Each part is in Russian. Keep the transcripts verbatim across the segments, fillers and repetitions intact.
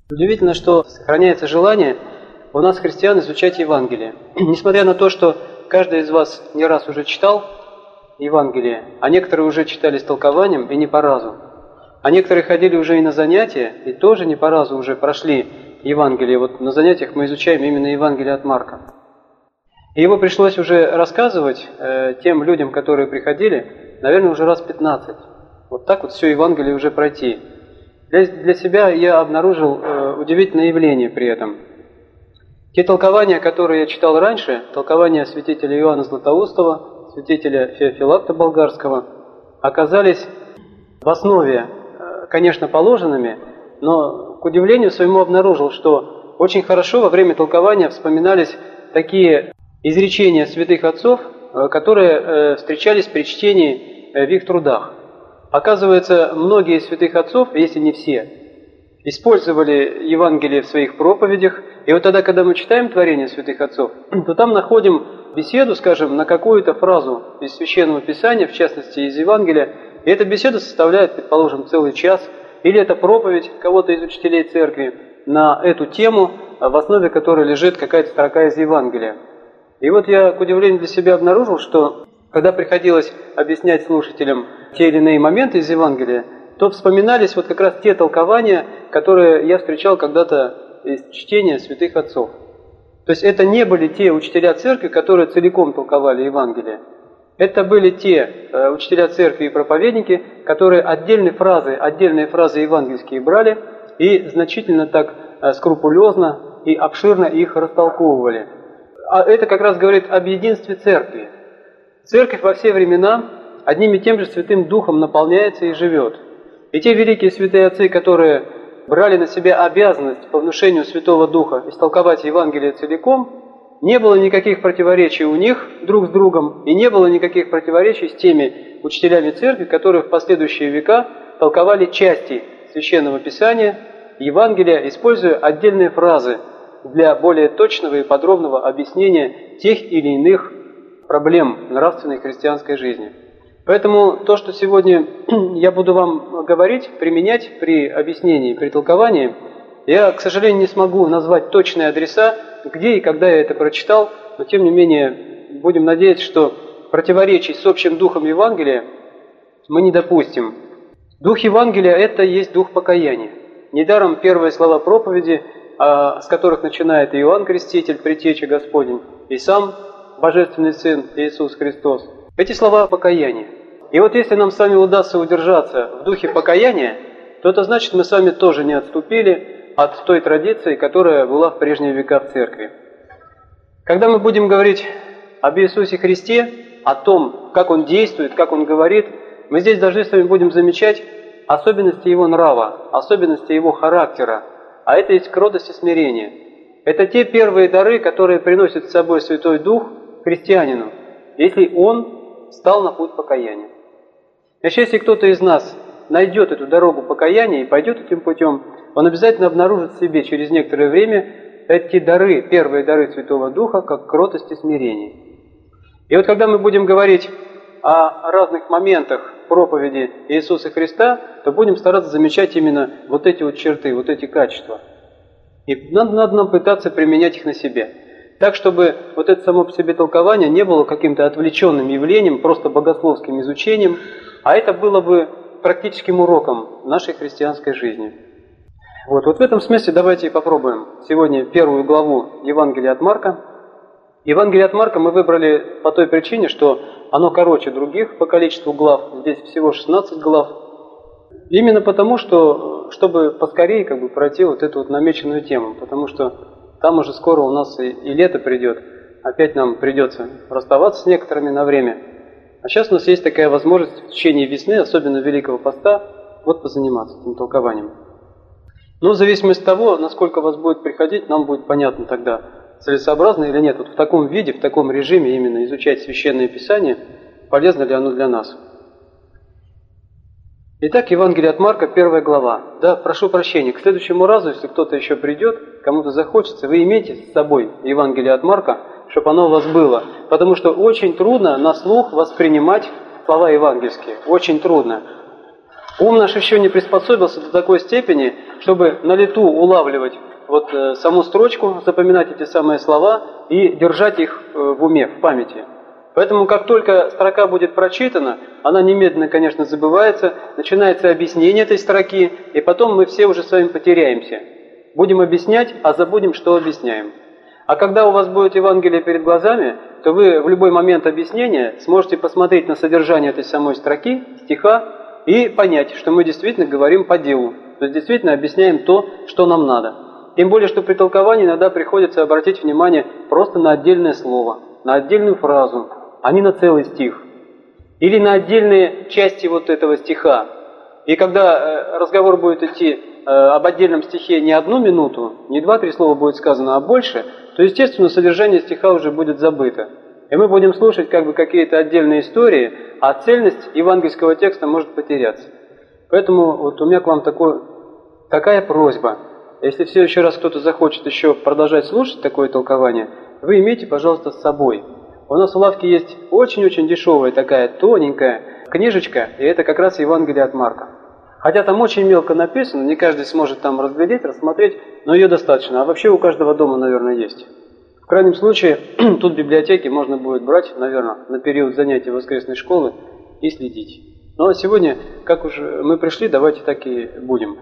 Удивительно, что сохраняется желание у нас, христиан, изучать Евангелие. Несмотря на то, что каждый из вас не раз уже читал Евангелие, а некоторые уже читали с толкованием и не по разу, а некоторые ходили уже и на занятия, и тоже не по разу уже прошли Евангелие. Вот на занятиях мы изучаем именно Евангелие от Марка. И его пришлось уже рассказывать э, тем людям, которые приходили, наверное, уже раз пятнадцать. Вот так вот все Евангелие уже пройти. Для, для себя я обнаружил э, удивительное явление при этом. Те толкования, которые я читал раньше, толкования святителя Иоанна Златоустова, святителя Феофилакта Болгарского, оказались в основе, э, конечно, положенными, но к удивлению своему обнаружил, что очень хорошо во время толкования вспоминались такие изречения святых отцов, э, которые э, встречались при чтении э, в их трудах. Оказывается, многие из святых отцов, если не все, использовали Евангелие в своих проповедях. И вот тогда, когда мы читаем творение святых отцов, то там находим беседу, скажем, на какую-то фразу из Священного Писания, в частности из Евангелия, и эта беседа составляет, предположим, целый час, или это проповедь кого-то из учителей церкви на эту тему, в основе которой лежит какая-то строка из Евангелия. И вот я, к удивлению для себя, обнаружил, что когда приходилось объяснять слушателям те или иные моменты из Евангелия, то вспоминались вот как раз те толкования, которые я встречал когда-то из чтения святых отцов. То есть это не были те учителя церкви, которые целиком толковали Евангелие. Это были те э, учителя церкви и проповедники, которые отдельные фразы, отдельные фразы евангельские брали и значительно так э, скрупулезно и обширно их растолковывали. А это как раз говорит об единстве церкви. Церковь во все времена одним и тем же Святым Духом наполняется и живет. И те великие святые отцы, которые брали на себя обязанность по внушению Святого Духа истолковать Евангелие целиком, не было никаких противоречий у них друг с другом, и не было никаких противоречий с теми учителями церкви, которые в последующие века толковали части Священного Писания, Евангелия, используя отдельные фразы для более точного и подробного объяснения тех или иных проблем нравственной христианской жизни. Поэтому то, что сегодня я буду вам говорить, применять при объяснении, при толковании, я, к сожалению, не смогу назвать точные адреса, где и когда я это прочитал, но тем не менее будем надеяться, что противоречий с общим духом Евангелия мы не допустим. Дух Евангелия – это есть дух покаяния. Недаром первые слова проповеди, с которых начинает Иоанн Креститель, предтеча Господень, и сам Божественный Сын Иисус Христос. Эти слова покаяния. И вот если нам с вами удастся удержаться в духе покаяния, то это значит, мы с вами тоже не отступили от той традиции, которая была в прежние века в церкви. Когда мы будем говорить об Иисусе Христе, о том, как Он действует, как Он говорит, мы здесь должны с вами будем замечать особенности Его нрава, особенности Его характера, а это есть кротость и смирение. Это те первые дары, которые приносит с собой Святой Дух христианину, если он стал на путь покаяния. Значит, если кто-то из нас найдет эту дорогу покаяния и пойдет этим путем, он обязательно обнаружит в себе через некоторое время эти дары, первые дары Святого Духа, как кротость и смирение. И вот когда мы будем говорить о разных моментах проповеди Иисуса Христа, то будем стараться замечать именно вот эти вот черты, вот эти качества. И надо, надо нам пытаться применять их на себе. Так, чтобы вот это само по себе толкование не было каким-то отвлеченным явлением, просто богословским изучением, а это было бы практическим уроком нашей христианской жизни. Вот, вот в этом смысле давайте попробуем сегодня первую главу Евангелия от Марка. Евангелие от Марка мы выбрали по той причине, что оно короче других по количеству глав, здесь всего шестнадцать глав. Именно потому, что, чтобы поскорее как бы пройти вот эту вот намеченную тему, потому что там уже скоро у нас и, и лето придет, опять нам придется расставаться с некоторыми на время. А сейчас у нас есть такая возможность в течение весны, особенно Великого Поста, вот позаниматься этим толкованием. Но в зависимости от того, насколько вас будет приходить, нам будет понятно тогда, целесообразно или нет. Вот в таком виде, в таком режиме именно изучать Священное Писание, полезно ли оно для нас. Итак, Евангелие от Марка, первая глава. Да, прошу прощения, к следующему разу, если кто-то еще придет, кому-то захочется, вы имейте с собой Евангелие от Марка, чтобы оно у вас было. Потому что очень трудно на слух воспринимать слова евангельские. Очень трудно. Ум наш еще не приспособился до такой степени, чтобы на лету улавливать вот э, саму строчку, запоминать эти самые слова и держать их э, в уме, в памяти. Поэтому, как только строка будет прочитана, она немедленно, конечно, забывается, начинается объяснение этой строки, и потом мы все уже с вами потеряемся. Будем объяснять, а забудем, что объясняем. А когда у вас будет Евангелие перед глазами, то вы в любой момент объяснения сможете посмотреть на содержание этой самой строки, стиха, и понять, что мы действительно говорим по делу, то есть действительно объясняем то, что нам надо. Тем более, что при толковании иногда приходится обратить внимание просто на отдельное слово, на отдельную фразу, а не на целый стих. Или на отдельные части вот этого стиха. И когда разговор будет идти об отдельном стихе не одну минуту, не два-три слова будет сказано, а больше, то, естественно, содержание стиха уже будет забыто. И мы будем слушать как бы какие-то отдельные истории, а цельность евангельского текста может потеряться. Поэтому вот у меня к вам такой, такая просьба. Если в следующий раз кто-то захочет еще продолжать слушать такое толкование, вы имейте, пожалуйста, с собой. У нас в лавке есть очень-очень дешевая такая тоненькая книжечка, и это как раз Евангелие от Марка. Хотя там очень мелко написано, не каждый сможет там разглядеть, рассмотреть, но ее достаточно. А вообще у каждого дома, наверное, есть. В крайнем случае, тут в библиотеке можно будет брать, наверное, на период занятий воскресной школы и следить. Ну а сегодня, как уже мы пришли, давайте так и будем.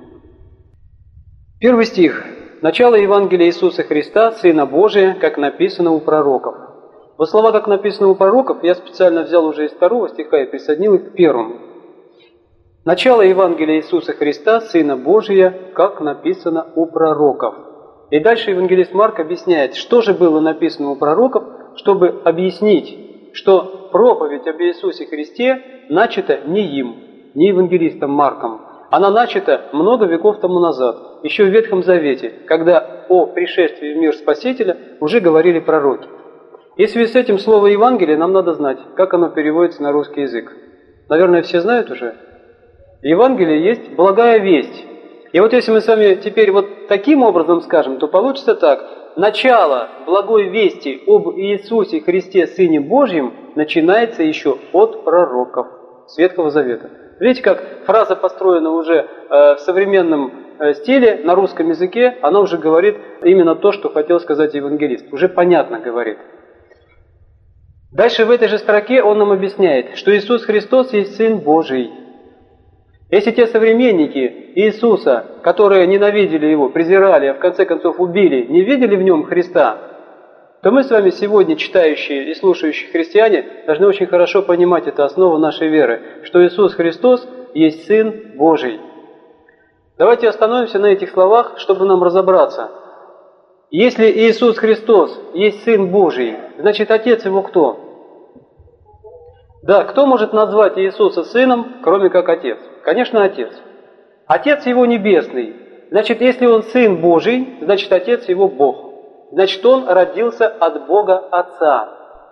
Первый стих. Начало Евангелия Иисуса Христа, Сына Божия, как написано у пророков. Вот слова, как написано у пророков, я специально взял уже из второго стиха и присоединил их к первому. Начало Евангелия Иисуса Христа, Сына Божия, как написано у пророков. И дальше евангелист Марк объясняет, что же было написано у пророков, чтобы объяснить, что проповедь об Иисусе Христе начата не им, не евангелистом Марком. Она начата много веков тому назад, еще в Ветхом Завете, когда о пришествии в мир Спасителя уже говорили пророки. И в связи с этим слово Евангелие нам надо знать, как оно переводится на русский язык. Наверное, все знают уже. Евангелие есть благая весть. И вот если мы с вами теперь вот таким образом скажем, то получится так. Начало благой вести об Иисусе Христе, Сыне Божьем, начинается еще от пророков с Ветхого Завета. Видите, как фраза построена уже э, в современном э, стиле, на русском языке, она уже говорит именно то, что хотел сказать евангелист. Уже понятно говорит. Дальше в этой же строке он нам объясняет, что Иисус Христос есть Сын Божий. Если те современники Иисуса, которые ненавидели Его, презирали, а в конце концов убили, не видели в Нем Христа, то мы с вами сегодня, читающие и слушающие христиане, должны очень хорошо понимать эту основу нашей веры, что Иисус Христос есть Сын Божий. Давайте остановимся на этих словах, чтобы нам разобраться. Если Иисус Христос есть Сын Божий, значит Отец Его кто? Да, кто может назвать Иисуса Сыном, кроме как Отец? Конечно, Отец. Отец Его Небесный. Значит, если Он Сын Божий, значит, Отец Его Бог. Значит, Он родился от Бога Отца.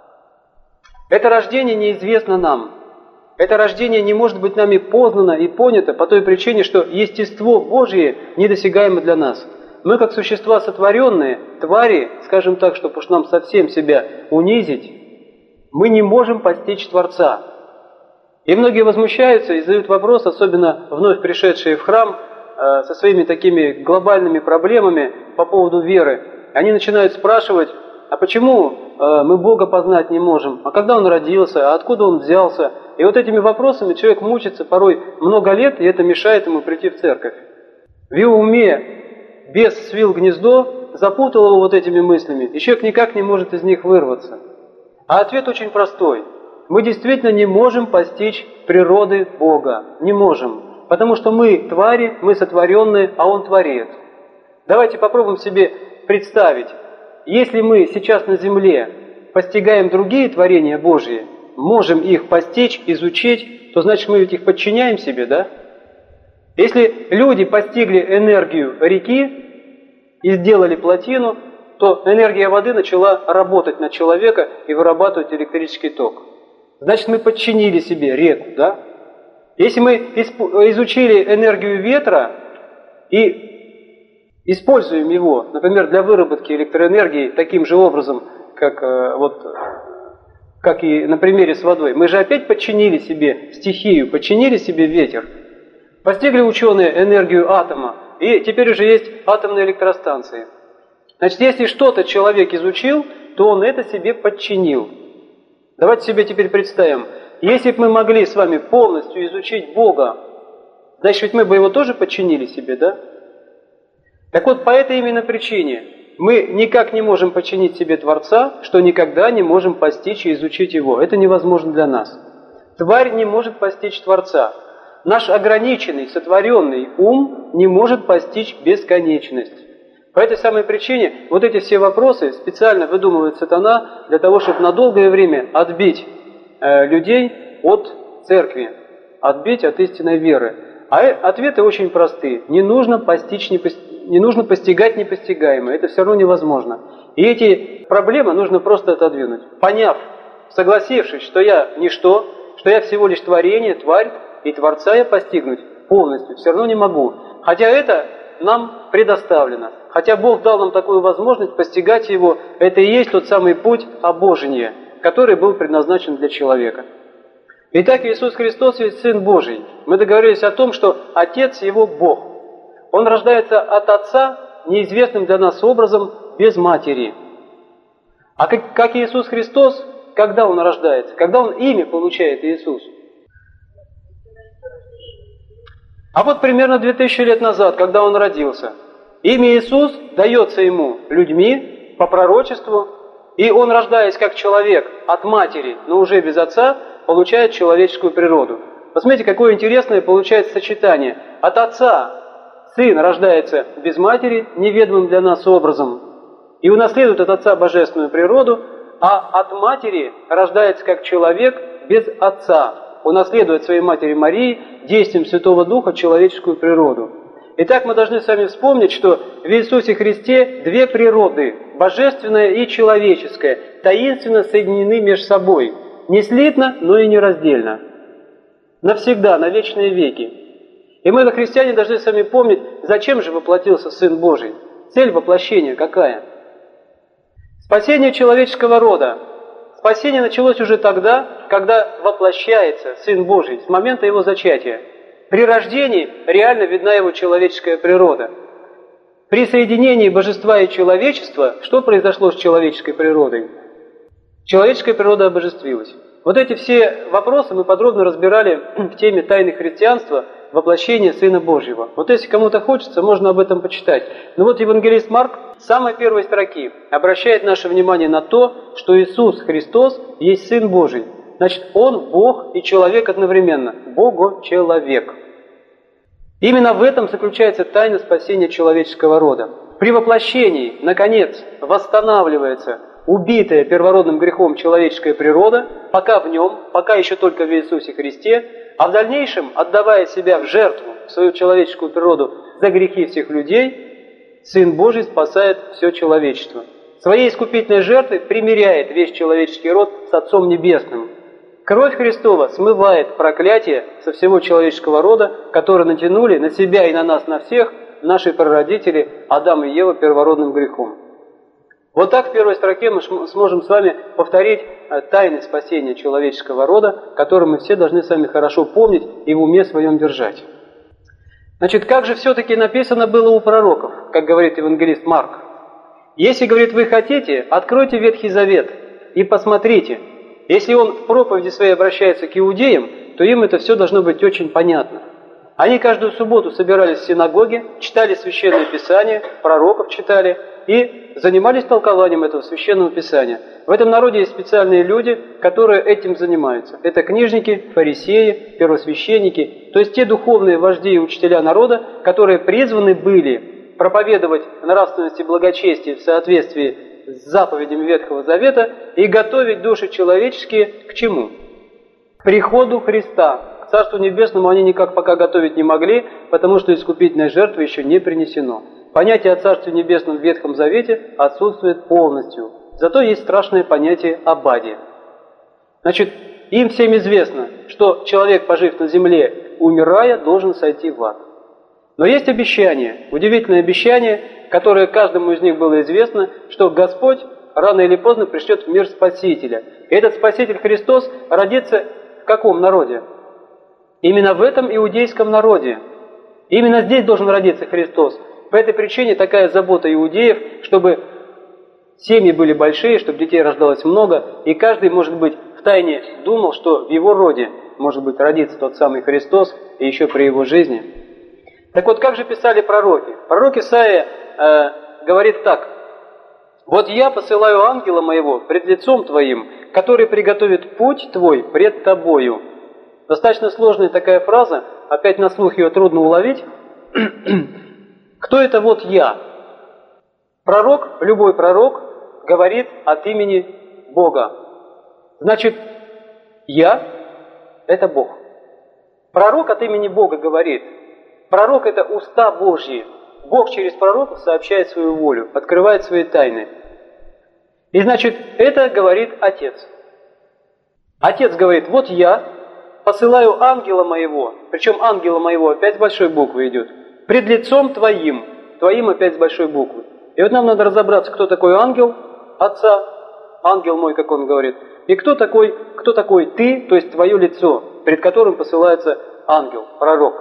Это рождение неизвестно нам. Это рождение не может быть нами познано и понято по той причине, что естество Божие недосягаемо для нас. Мы, как существа сотворенные, твари, скажем так, чтобы уж нам совсем себя унизить, мы не можем постичь Творца. И многие возмущаются и задают вопрос, особенно вновь пришедшие в храм, э, со своими такими глобальными проблемами по поводу веры. Они начинают спрашивать, а почему э, мы Бога познать не можем? А когда Он родился? А откуда Он взялся? И вот этими вопросами человек мучится порой много лет, и это мешает ему прийти в церковь. В его уме бес свил гнездо, запутал его вот этими мыслями, и человек никак не может из них вырваться. А ответ очень простой. Мы действительно не можем постичь природы Бога. Не можем. Потому что мы твари, мы сотворенные, а Он Творец. Давайте попробуем себе представить. Если мы сейчас на земле постигаем другие творения Божьи, можем их постичь, изучить, то значит мы ведь их подчиняем себе, да? Если люди постигли энергию реки и сделали плотину, то энергия воды начала работать на человека и вырабатывать электрический ток. Значит, мы подчинили себе реку, да? Если мы изучили энергию ветра и используем его, например, для выработки электроэнергии таким же образом, как, вот, как и на примере с водой, мы же опять подчинили себе стихию, подчинили себе ветер. Постигли ученые энергию атома, и теперь уже есть атомные электростанции. Значит, если что-то человек изучил, то он это себе подчинил. Давайте себе теперь представим, если бы мы могли с вами полностью изучить Бога, значит, ведь мы бы его тоже подчинили себе, да? Так вот, по этой именно причине мы никак не можем подчинить себе Творца, что никогда не можем постичь и изучить Его. Это невозможно для нас. Тварь не может постичь Творца. Наш ограниченный, сотворенный ум не может постичь бесконечность. По этой самой причине вот эти все вопросы специально выдумывает сатана для того, чтобы на долгое время отбить э, людей от церкви, отбить от истинной веры. А ответы очень простые. Не нужно постичь, не, пост... не нужно постигать непостигаемое. Это все равно невозможно. И эти проблемы нужно просто отодвинуть. Поняв, согласившись, что я ничто, что я всего лишь творение, тварь, и Творца я постигнуть полностью все равно не могу. Хотя это нам предоставлено. Хотя Бог дал нам такую возможность постигать Его, это и есть тот самый путь обожения, который был предназначен для человека. Итак, Иисус Христос есть Сын Божий. Мы договорились о том, что Отец Его Бог. Он рождается от Отца неизвестным для нас образом, без матери. А как, как Иисус Христос, когда Он рождается? Когда Он имя получает Иисус? А вот примерно две тысячи лет назад, когда Он родился, имя Иисус дается Ему людьми по пророчеству, и Он, рождаясь как человек от матери, но уже без Отца, получает человеческую природу. Посмотрите, какое интересное получается сочетание. От Отца Сын рождается без матери, неведомым для нас образом, и унаследует от Отца божественную природу, а от матери рождается как человек без Отца, унаследует своей матери Марии действием Святого Духа человеческую природу. Итак, мы должны с вами вспомнить, что в Иисусе Христе две природы, божественная и человеческая, таинственно соединены между собой. Не слитно, но и нераздельно. Навсегда, на вечные веки. И мы, христиане, должны с вами помнить, зачем же воплотился Сын Божий. Цель воплощения какая? Спасение человеческого рода. Спасение началось уже тогда, когда воплощается Сын Божий, с момента Его зачатия. При рождении реально видна Его человеческая природа. При соединении божества и человечества, что произошло с человеческой природой? Человеческая природа обожествилась. Вот эти все вопросы мы подробно разбирали в теме тайны христианства, воплощения Сына Божьего. Вот если кому-то хочется, можно об этом почитать. Но вот евангелист Марк с самой первой строки обращает наше внимание на то, что Иисус Христос есть Сын Божий. Значит, Он Бог и человек одновременно. Бого-человек. Именно в этом заключается тайна спасения человеческого рода. При воплощении, наконец, восстанавливается убитая первородным грехом человеческая природа, пока в нем, пока еще только в Иисусе Христе, а в дальнейшем, отдавая себя в жертву, в свою человеческую природу за грехи всех людей, Сын Божий спасает все человечество. Своей искупительной жертвой примиряет весь человеческий род с Отцом Небесным. Кровь Христова смывает проклятие со всего человеческого рода, которое натянули на себя и на нас, на всех, наши прародители Адам и Ева первородным грехом. Вот так в первой строке мы сможем с вами повторить тайны спасения человеческого рода, которые мы все должны с вами хорошо помнить и в уме своем держать. Значит, как же все-таки написано было у пророков, как говорит евангелист Марк? Если, говорит, вы хотите, откройте Ветхий Завет и посмотрите. Если он в проповеди своей обращается к иудеям, то им это все должно быть очень понятно. Они каждую субботу собирались в синагоге, читали Священное Писание, пророков читали и занимались толкованием этого Священного Писания. В этом народе есть специальные люди, которые этим занимаются. Это книжники, фарисеи, первосвященники, то есть те духовные вожди и учителя народа, которые призваны были проповедовать нравственность и благочестие в соответствии с заповедями Ветхого Завета и готовить души человеческие к чему? К приходу Христа. К Царству Небесному они никак пока готовить не могли, потому что искупительная жертва еще не принесено. Понятие о Царстве Небесном в Ветхом Завете отсутствует полностью. Зато есть страшное понятие об аде. Значит, им всем известно, что человек, пожив на земле, умирая, должен сойти в ад. Но есть обещание, удивительное обещание, которое каждому из них было известно, что Господь рано или поздно пришлет в мир Спасителя. И этот Спаситель Христос родится в каком народе? Именно в этом иудейском народе. Именно здесь должен родиться Христос. По этой причине такая забота иудеев, чтобы семьи были большие, чтобы детей рождалось много, и каждый, может быть, втайне думал, что в его роде может быть родится тот самый Христос, и еще при его жизни. Так вот, как же писали пророки? Пророк Исаия э, говорит так: «Вот я посылаю ангела моего пред лицом твоим, который приготовит путь твой пред тобою». Достаточно сложная такая фраза, опять на слух ее трудно уловить. Кто это вот я? Пророк, любой пророк, говорит от имени Бога. Значит, я – это Бог. Пророк от имени Бога говорит. Пророк – это уста Божьи. Бог через пророков сообщает свою волю, открывает свои тайны. И значит, это говорит Отец. Отец говорит: вот я посылаю ангела моего, причем ангела моего опять с большой буквы идет, пред лицом твоим, твоим опять с большой буквы. И вот нам надо разобраться, кто такой ангел Отца, ангел мой, как он говорит, и кто такой, кто такой ты, то есть твое лицо, пред которым посылается ангел, пророк.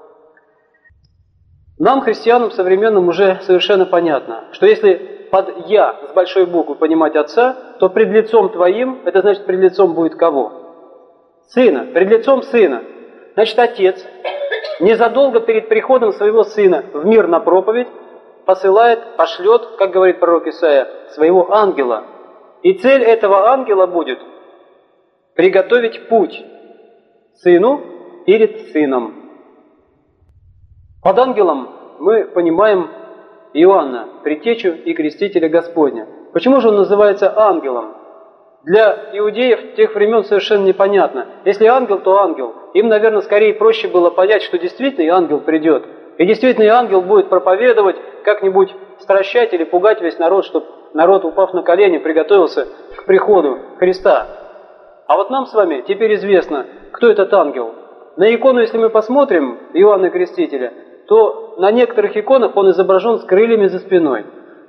Нам, христианам современным, уже совершенно понятно, что если под «я» с большой буквы понимать Отца, то пред лицом твоим, это значит, пред лицом будет кого? Сына, пред лицом Сына. Значит, Отец незадолго перед приходом своего Сына в мир на проповедь посылает, пошлет, как говорит пророк Исаия, своего ангела. И цель этого ангела будет приготовить путь Сыну перед Сыном. Под ангелом мы понимаем Иоанна, предтечу и крестителя Господня. Почему же он называется ангелом? Для иудеев тех времен совершенно непонятно. Если ангел, то ангел. Им, наверное, скорее проще было понять, что действительно и ангел придет. И действительно и ангел будет проповедовать, как-нибудь стращать или пугать весь народ, чтобы народ, упав на колени, приготовился к приходу Христа. А вот нам с вами теперь известно, кто этот ангел. На икону, если мы посмотрим Иоанна Крестителя, то на некоторых иконах он изображен с крыльями за спиной.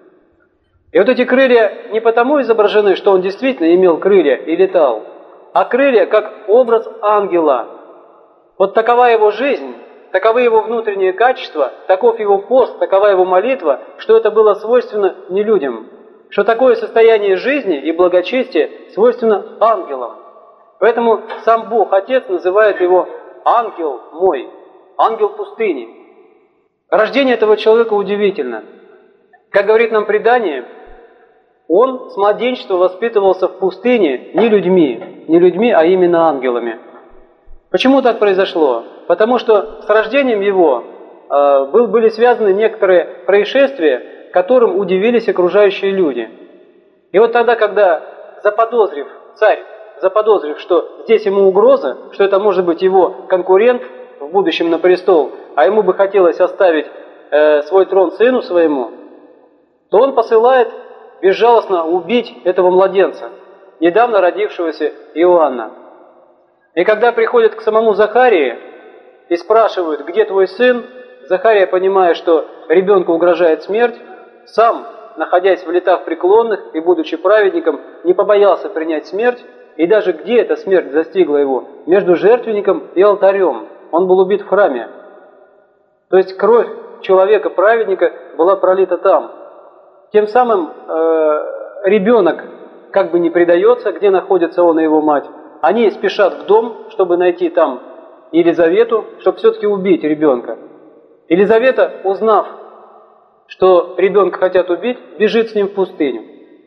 И вот эти крылья не потому изображены, что он действительно имел крылья и летал, а крылья как образ ангела. Вот такова его жизнь, таковы его внутренние качества, таков его пост, такова его молитва, что это было свойственно не людям, что такое состояние жизни и благочестия свойственно ангелам. Поэтому сам Бог, Отец, называет его «ангел мой», «ангел пустыни». Рождение этого человека удивительно. Как говорит нам предание, он с младенчества воспитывался в пустыне не людьми, не людьми, а именно ангелами. Почему так произошло? Потому что с рождением его э, был, были связаны некоторые происшествия, которым удивились окружающие люди. И вот тогда, когда заподозрив, царь, заподозрив, что здесь ему угроза, что это может быть его конкурент в будущем на престол, а ему бы хотелось оставить э, свой трон сыну своему, то он посылает безжалостно убить этого младенца, недавно родившегося Иоанна. И когда приходят к самому Захарии и спрашивают, где твой сын, Захария, понимая, что ребенку угрожает смерть, сам, находясь в летах преклонных и будучи праведником, не побоялся принять смерть, и даже где эта смерть застигла его? Между жертвенником и алтарем. Он был убит в храме. То есть кровь человека-праведника была пролита там. Тем самым э, ребенок как бы не предается, где находится он и его мать. Они спешат в дом, чтобы найти там Елизавету, чтобы все-таки убить ребенка. Елизавета, узнав, что ребенка хотят убить, бежит с ним в пустыню.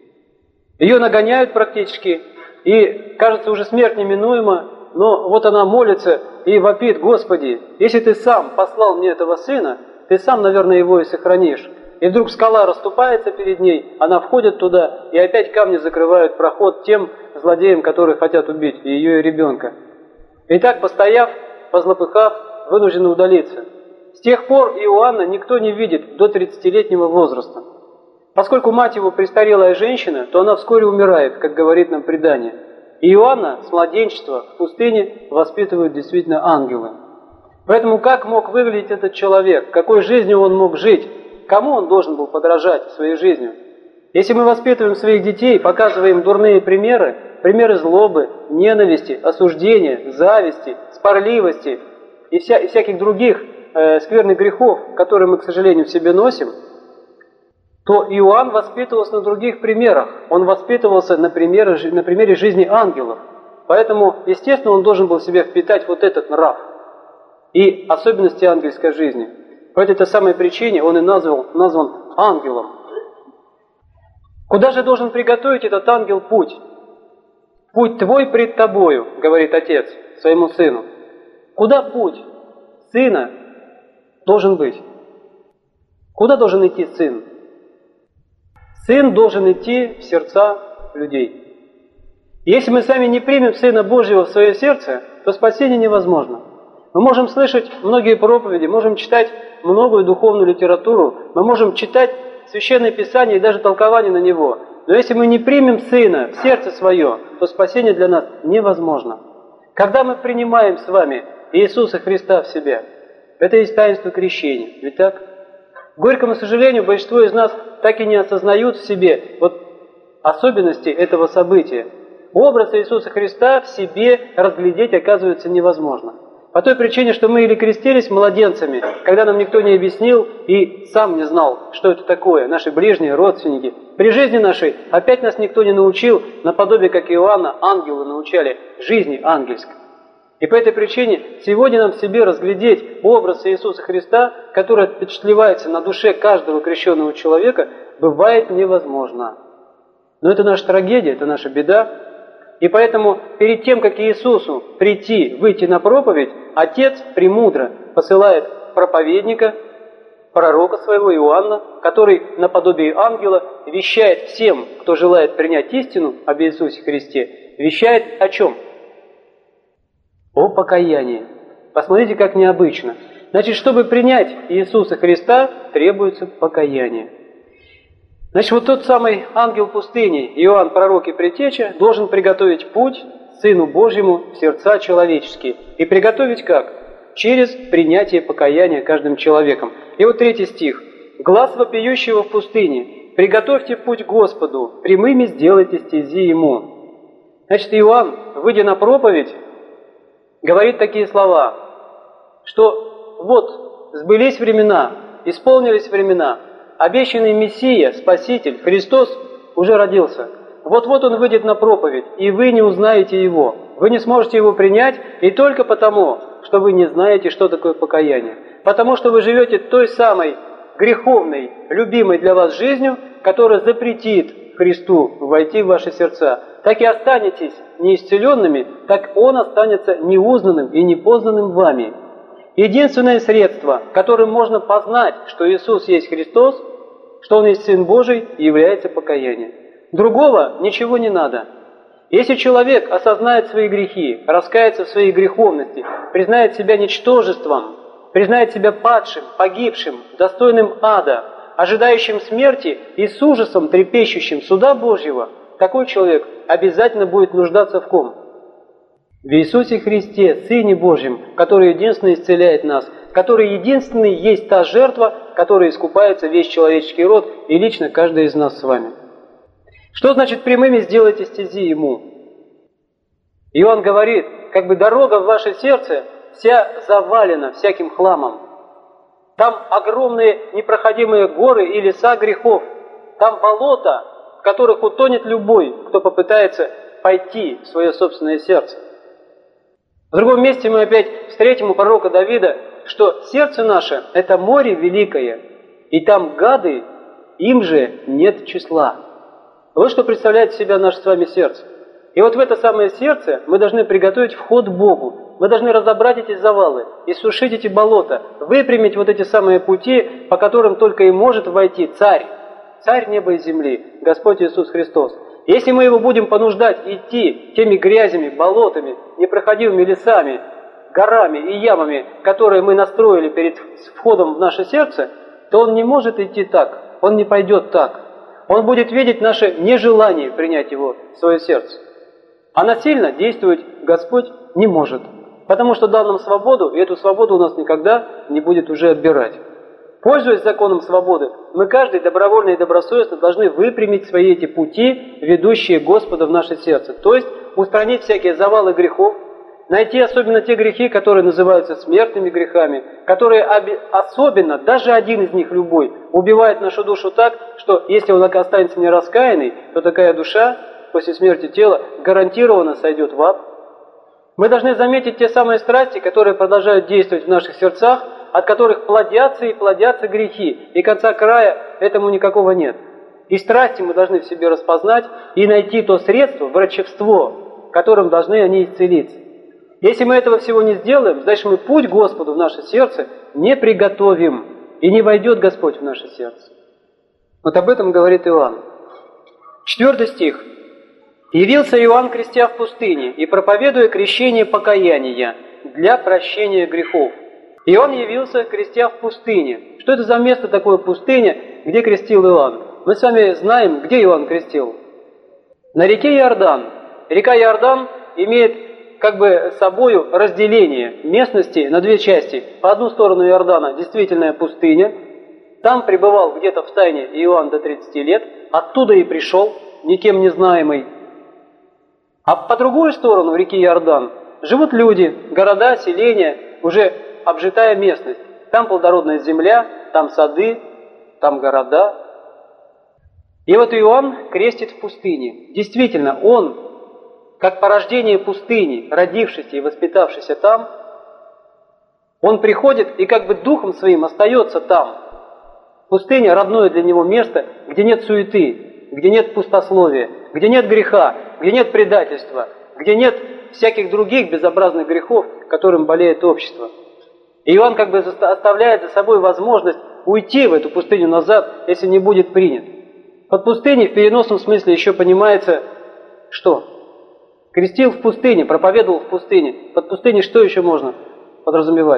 Ее нагоняют практически, и кажется уже смерть неминуема, но вот она молится и вопит: «Господи, если Ты сам послал мне этого сына, Ты сам, наверное, его и сохранишь». И вдруг скала расступается перед ней, она входит туда, и опять камни закрывают проход тем злодеям, которые хотят убить и ее, и ребенка. И так, постояв, позлопыхав, вынуждены удалиться. С тех пор Иоанна никто не видит до тридцатилетнего возраста. Поскольку мать его престарелая женщина, то она вскоре умирает, как говорит нам предание. И Иоанна с младенчества в пустыне воспитывают действительно ангелы. Поэтому как мог выглядеть этот человек, какой жизнью он мог жить, кому он должен был подражать своей жизнью? Если мы воспитываем своих детей, показываем дурные примеры, примеры злобы, ненависти, осуждения, зависти, спорливости и, вся, и всяких других э, скверных грехов, которые мы, к сожалению, в себе носим, то Иоанн воспитывался на других примерах. Он воспитывался на примере, на примере жизни ангелов. Поэтому, естественно, он должен был в себе впитать вот этот нрав и особенности ангельской жизни. По этой самой причине он и назвал, назван ангелом. Куда же должен приготовить этот ангел путь? «Путь твой пред тобою», говорит отец своему сыну. Куда путь сына должен быть? Куда должен идти сын? Сын должен идти в сердца людей. Если мы сами не примем Сына Божьего в свое сердце, то спасение невозможно. Мы можем слышать многие проповеди, можем читать многую духовную литературу, мы можем читать Священное Писание и даже толкование на него. Но если мы не примем Сына в сердце свое, то спасение для нас невозможно. Когда мы принимаем с вами Иисуса Христа в себя, это есть таинство крещения, ведь так? К горькому сожалению, большинство из нас так и не осознают в себе вот особенности этого события. Образ Иисуса Христа в себе разглядеть, оказывается, невозможно. По той причине, что мы или крестились младенцами, когда нам никто не объяснил и сам не знал, что это такое, наши ближние, родственники. При жизни нашей опять нас никто не научил, наподобие как Иоанна, ангелы научали жизни ангельской. И по этой причине сегодня нам в себе разглядеть образ Иисуса Христа, который впечатливается на душе каждого крещенного человека, бывает невозможно. Но это наша трагедия, это наша беда. И поэтому перед тем, как Иисусу прийти, выйти на проповедь, Отец премудро посылает проповедника, пророка своего Иоанна, который наподобие ангела вещает всем, кто желает принять истину об Иисусе Христе, вещает о чем? О покаянии. Посмотрите, как необычно. Значит, чтобы принять Иисуса Христа, требуется покаяние. Значит, вот тот самый ангел пустыни, Иоанн, пророк и предтеча, должен приготовить путь Сыну Божьему в сердца человеческие. И приготовить как? Через принятие покаяния каждым человеком. И вот третий стих. «Глас вопиющего в пустыне, приготовьте путь Господу, прямыми сделайте стези Ему». Значит, Иоанн, выйдя на проповедь, говорит такие слова, что вот сбылись времена, исполнились времена, обещанный Мессия, Спаситель, Христос уже родился. Вот-вот Он выйдет на проповедь, и вы не узнаете Его. Вы не сможете Его принять, и только потому, что вы не знаете, что такое покаяние. Потому что вы живете той самой греховной, любимой для вас жизнью, которая запретит Христу войти в ваши сердца. Так и останетесь неисцеленными, так Он останется неузнанным и непознанным вами. Единственное средство, которым можно познать, что Иисус есть Христос, что Он есть Сын Божий, является покаяние. Другого ничего не надо. Если человек осознает свои грехи, раскается в своей греховности, признает себя ничтожеством, признает себя падшим, погибшим, достойным ада, ожидающим смерти и с ужасом трепещущим суда Божьего, такой человек обязательно будет нуждаться в ком? В Иисусе Христе, Сыне Божьем, который единственный исцеляет нас, который единственный есть та жертва, которой искупается весь человеческий род и лично каждый из нас с вами. Что значит прямыми сделайте стези Ему? Иоанн говорит, как бы дорога в ваше сердце вся завалена всяким хламом. Там огромные непроходимые горы и леса грехов. Там болота, в которых утонет любой, кто попытается пойти в свое собственное сердце. В другом месте мы опять встретим у пророка Давида, что сердце наше – это море великое, и там гады, им же нет числа. Вот что представляет из себя наше с вами сердце. И вот в это самое сердце мы должны приготовить вход к Богу. Мы должны разобрать эти завалы, иссушить эти болота, выпрямить вот эти самые пути, по которым только и может войти Царь, Царь неба и земли, Господь Иисус Христос. Если мы Его будем понуждать идти теми грязями, болотами, непроходимыми лесами, горами и ямами, которые мы настроили перед входом в наше сердце, то Он не может идти так, Он не пойдет так. Он будет видеть наше нежелание принять Его в свое сердце. А насильно действовать Господь не может, потому что дал нам свободу, и эту свободу у нас никогда не будет уже отбирать. Пользуясь законом свободы, мы каждый добровольно и добросовестно должны выпрямить свои эти пути, ведущие Господа в наше сердце. То есть устранить всякие завалы грехов, найти особенно те грехи, которые называются смертными грехами, которые особенно, даже один из них, любой, убивает нашу душу так, что если он останется нераскаянный, то такая душа после смерти тела гарантированно сойдет в ад. Мы должны заметить те самые страсти, которые продолжают действовать в наших сердцах, от которых плодятся и плодятся грехи, и конца края этому никакого нет. И страсти мы должны в себе распознать и найти то средство, врачевство, которым должны они исцелиться. Если мы этого всего не сделаем, значит мы путь Господу в наше сердце не приготовим, и не войдет Господь в наше сердце. Вот об этом говорит Иоанн. Четвертый стих. «Явился Иоанн, крестя в пустыне, и проповедуя крещение покаяния для прощения грехов». И он явился, крестя в пустыне. Что это за место такое пустыня, где крестил Иоанн? Мы с вами знаем, где Иоанн крестил. На реке Иордан. Река Иордан имеет как бы собою разделение местности на две части. По одну сторону Иордана действительная пустыня. Там пребывал где-то в тайне Иоанн до тридцати лет. Оттуда и пришел, никем не знаемый. А по другую сторону реки Иордан живут люди, города, селения, уже обжитая местность. Там плодородная земля, там сады, там города. И вот Иоанн крестит в пустыне. Действительно, он, как порождение пустыни, родившийся и воспитавшийся там, он приходит и как бы духом своим остается там. Пустыня – родное для него место, где нет суеты, где нет пустословия, где нет греха, где нет предательства, где нет всяких других безобразных грехов, которым болеет общество. И Иоанн как бы оставляет за собой возможность уйти в эту пустыню назад, если не будет принят. Под пустыней в переносном смысле еще понимается, что? Крестил в пустыне, проповедовал в пустыне. Под пустыней что еще можно подразумевать?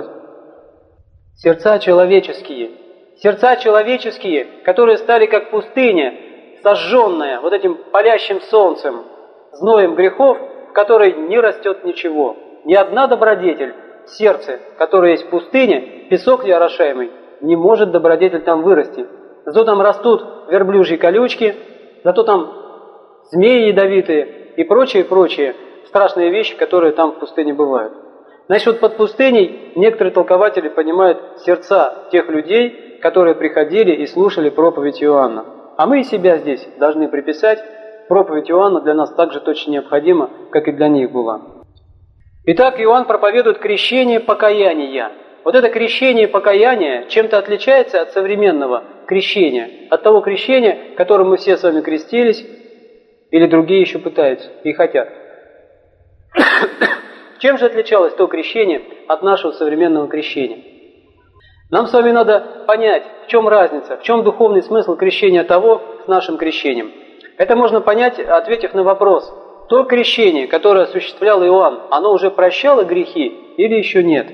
Сердца человеческие. Сердца человеческие, которые стали как пустыня, сожженная вот этим палящим солнцем, зноем грехов, в которой не растет ничего. Ни одна добродетель в сердце, которое есть пустыня, песок неорошаемый, не может добродетель там вырасти. Зато там растут верблюжьи колючки, зато там змеи ядовитые и прочие-прочие страшные вещи, которые там в пустыне бывают. Значит, вот под пустыней некоторые толкователи понимают сердца тех людей, которые приходили и слушали проповедь Иоанна. А мы и себя здесь должны приписать. Проповедь Иоанна для нас так же точно необходима, как и для них была. Итак, Иоанн проповедует крещение покаяния. Вот это крещение покаяния чем-то отличается от современного крещения, от того крещения, которым мы все с вами крестились, или другие еще пытаются и хотят. Чем же отличалось то крещение от нашего современного крещения? Нам с вами надо понять, в чем разница, в чем духовный смысл крещения того с нашим крещением. Это можно понять, ответив на вопрос: то крещение, которое осуществлял Иоанн, оно уже прощало грехи или еще нет?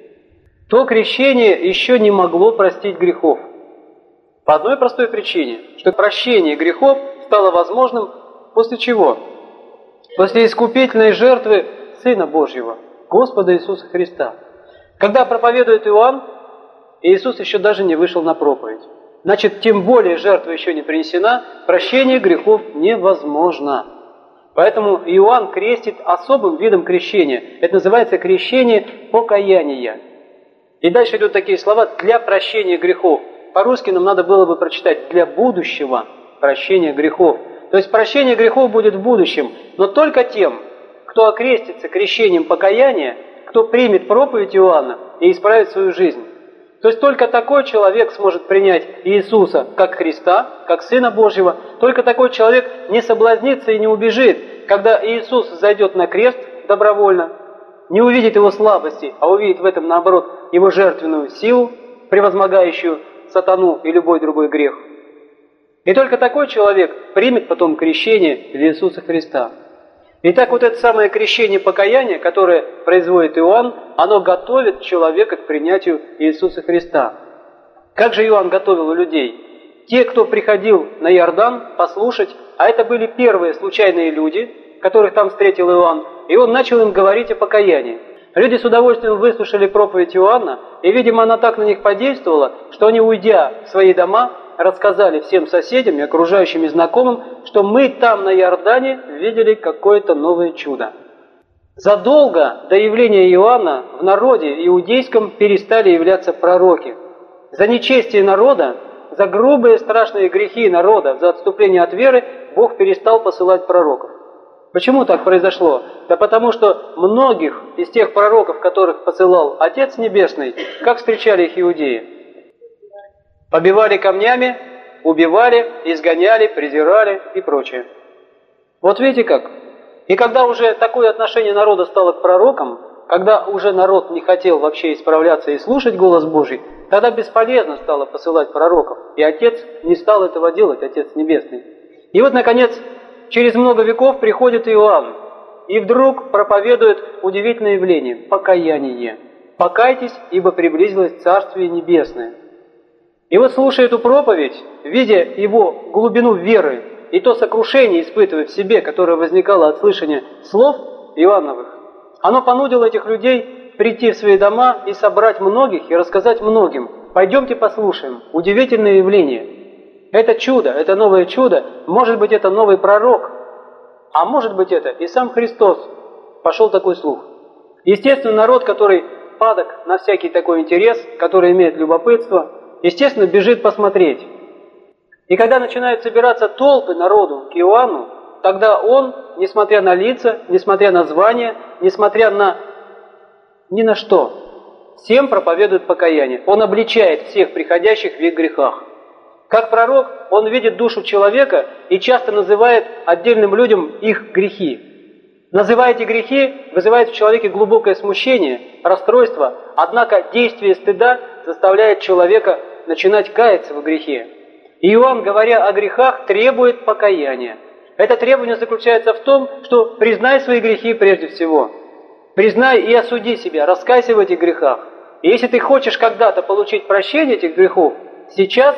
То крещение еще не могло простить грехов. По одной простой причине, что прощение грехов стало возможным после чего? После искупительной жертвы Сына Божьего, Господа Иисуса Христа. Когда проповедует Иоанн, Иисус еще даже не вышел на проповедь. Значит, тем более жертва еще не принесена, прощение грехов невозможно. Поэтому Иоанн крестит особым видом крещения. Это называется крещение покаяния. И дальше идут такие слова: для прощения грехов. По-русски нам надо было бы прочитать: для будущего прощения грехов. То есть прощение грехов будет в будущем, но только тем, кто окрестится крещением покаяния, кто примет проповедь Иоанна и исправит свою жизнь. То есть только такой человек сможет принять Иисуса как Христа, как Сына Божьего. Только такой человек не соблазнится и не убежит, когда Иисус зайдет на крест добровольно, не увидит его слабости, а увидит в этом, наоборот, его жертвенную силу, превозмогающую сатану и любой другой грех. И только такой человек примет потом крещение в Иисуса Христа. Итак, вот это самое крещение покаяния, которое производит Иоанн, оно готовит человека к принятию Иисуса Христа. Как же Иоанн готовил людей? Те, кто приходил на Иордан послушать, а это были первые случайные люди, которых там встретил Иоанн, и он начал им говорить о покаянии. Люди с удовольствием выслушали проповедь Иоанна, и, видимо, она так на них подействовала, что они, уйдя в свои дома, рассказали всем соседям и окружающим и знакомым, что мы там на Иордане видели какое-то новое чудо. Задолго до явления Иоанна в народе иудейском перестали являться пророки. За нечестие народа, за грубые страшные грехи народа, за отступление от веры Бог перестал посылать пророков. Почему так произошло? Да потому что многих из тех пророков, которых посылал Отец Небесный, как встречали их иудеи? Побивали камнями, убивали, изгоняли, презирали и прочее. Вот видите как? И когда уже такое отношение народа стало к пророкам, когда уже народ не хотел вообще исправляться и слушать голос Божий, тогда бесполезно стало посылать пророков. И Отец не стал этого делать, Отец Небесный. И вот, наконец, через много веков приходит Иоанн, и вдруг проповедует удивительное явление – покаяние. «Покайтесь, ибо приблизилось Царствие Небесное». И вот, слушая эту проповедь, видя его глубину веры и то сокрушение, испытывая в себе, которое возникало от слышания слов Иоанновых, оно понудило этих людей прийти в свои дома и собрать многих и рассказать многим. Пойдемте послушаем. Удивительное явление. Это чудо, это новое чудо. Может быть, это новый пророк. А может быть, это и сам Христос. Пошел такой слух. Естественно, народ, который падок на всякий такой интерес, который имеет любопытство, естественно, бежит посмотреть. И когда начинают собираться толпы народу к Иоанну, тогда он, несмотря на лица, несмотря на звания, несмотря на ни на что, всем проповедует покаяние. Он обличает всех приходящих в их грехах. Как пророк, он видит душу человека и часто называет отдельным людям их грехи. Называя эти грехи, вызывает в человеке глубокое смущение, расстройство, однако действие стыда заставляет человека начинать каяться в грехе. И Иоанн, говоря о грехах, требует покаяния. Это требование заключается в том, что признай свои грехи прежде всего. Признай и осуди себя, раскайся в этих грехах. И если ты хочешь когда-то получить прощение этих грехов, сейчас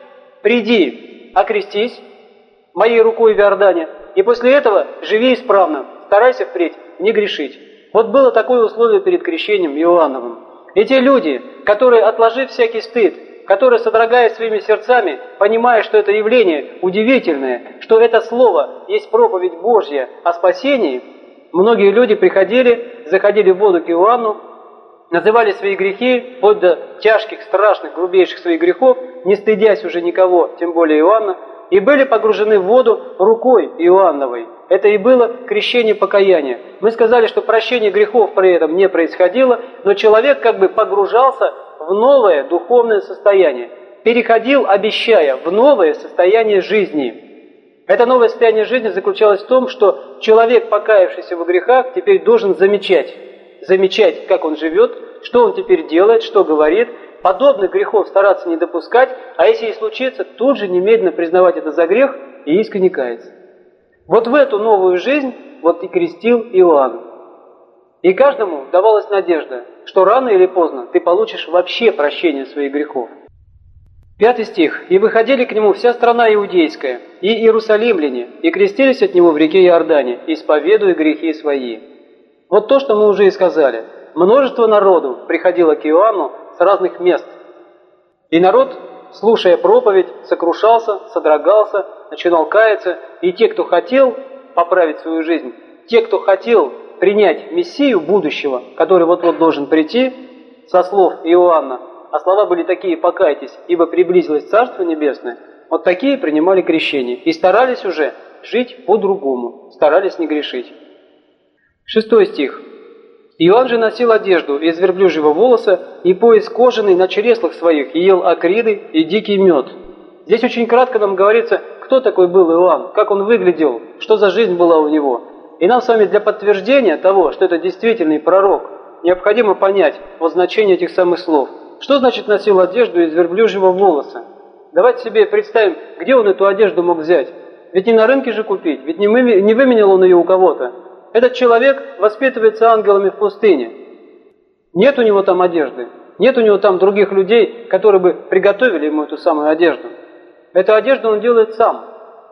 приди, окрестись моей рукой в Иордане, и после этого живи исправно, старайся впредь не грешить. Вот было такое условие перед крещением Иоанновым. И те люди, которые, отложив всякий стыд, которые, содрогаясь своими сердцами, понимая, что это явление удивительное, что это слово есть проповедь Божья о спасении, многие люди приходили, заходили в воду к Иоанну, называли свои грехи, вплоть до тяжких, страшных, грубейших своих грехов, не стыдясь уже никого, тем более Иоанна, и были погружены в воду рукой Иоанновой. Это и было крещение покаяния. Мы сказали, что прощение грехов при этом не происходило, но человек как бы погружался в новое духовное состояние, переходил, обещая, в новое состояние жизни. Это новое состояние жизни заключалось в том, что человек, покаявшийся в грехах, теперь должен замечать, замечать, как он живет, что он теперь делает, что говорит, подобных грехов стараться не допускать, а если и случится, тут же немедленно признавать это за грех и искренне каяться. Вот в эту новую жизнь вот и крестил Иоанн. И каждому давалась надежда, что рано или поздно ты получишь вообще прощение своих грехов. Пятый стих. «И выходили к нему вся страна иудейская, и иерусалимляне, и крестились от него в реке Иордане, исповедуя грехи свои». Вот то, что мы уже и сказали. Множество народу приходило к Иоанну с разных мест. И народ, слушая проповедь, сокрушался, содрогался, начинал каяться. И те, кто хотел поправить свою жизнь, те, кто хотел принять Мессию будущего, который вот-вот должен прийти, со слов Иоанна, а слова были такие: «Покайтесь, ибо приблизилось Царство Небесное», вот такие принимали крещение и старались уже жить по-другому, старались не грешить. Шестой стих. «Иоанн же носил одежду из верблюжьего волоса и пояс кожаный на чреслах своих, и ел акриды и дикий мед». Здесь очень кратко нам говорится, кто такой был Иоанн, как он выглядел, что за жизнь была у него. И нам с вами для подтверждения того, что это действительный пророк, необходимо понять вот значение этих самых слов. Что значит носил одежду из верблюжьего волоса? Давайте себе представим, где он эту одежду мог взять. Ведь не на рынке же купить, ведь не, мы, не выменял он ее у кого-то. Этот человек воспитывается ангелами в пустыне. Нет у него там одежды, нет у него там других людей, которые бы приготовили ему эту самую одежду. Эту одежду он делает сам.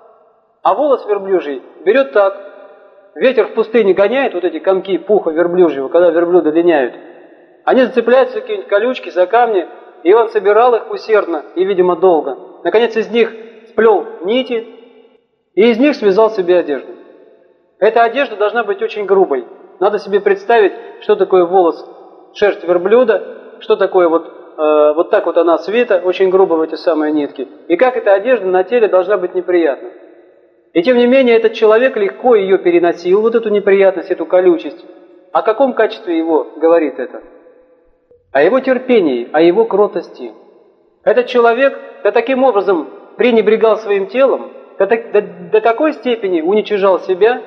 А волос верблюжий берет так. Ветер в пустыне гоняет вот эти комки пуха верблюжьего, когда верблюда линяют. Они зацепляются за какие-нибудь колючки, за камни, и он собирал их усердно и, видимо, долго. Наконец, из них сплел нити, и из них связал себе одежду. Эта одежда должна быть очень грубой. Надо себе представить, что такое волос, шерсть верблюда, что такое вот, э, вот так вот она свита, очень грубо в эти самые нитки, и как эта одежда на теле должна быть неприятна. И тем не менее этот человек легко ее переносил, вот эту неприятность, эту колючесть. О каком качестве его говорит это? О его терпении, о его кротости. Этот человек да таким образом пренебрегал своим телом, до, до, до такой степени уничижал себя,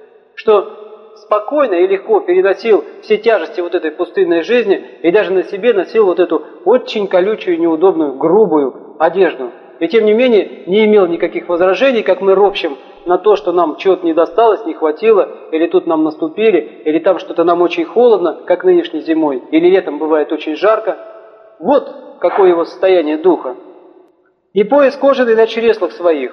что спокойно и легко переносил все тяжести вот этой пустынной жизни и даже на себе носил вот эту очень колючую, неудобную, грубую одежду. И тем не менее не имел никаких возражений, как мы ропщим на то, что нам чего-то не досталось, не хватило, или тут нам наступили, или там что-то нам очень холодно, как нынешней зимой, или летом бывает очень жарко. Вот какое его состояние духа. И пояс кожаный на чреслах своих.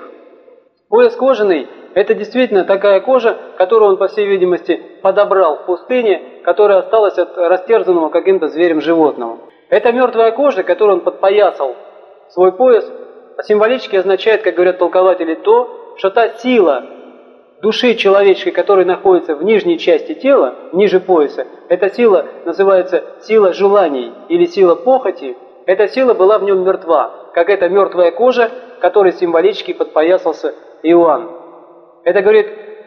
Пояс кожаный – это действительно такая кожа, которую он, по всей видимости, подобрал в пустыне, которая осталась от растерзанного каким-то зверем животного. Эта мертвая кожа, которую он подпоясал свой пояс, символически означает, как говорят толкователи, то, что та сила души человеческой, которая находится в нижней части тела, ниже пояса, эта сила называется сила желаний или сила похоти, эта сила была в нем мертва, как эта мертвая кожа, которой символически подпоясался Иоанн. Это говорит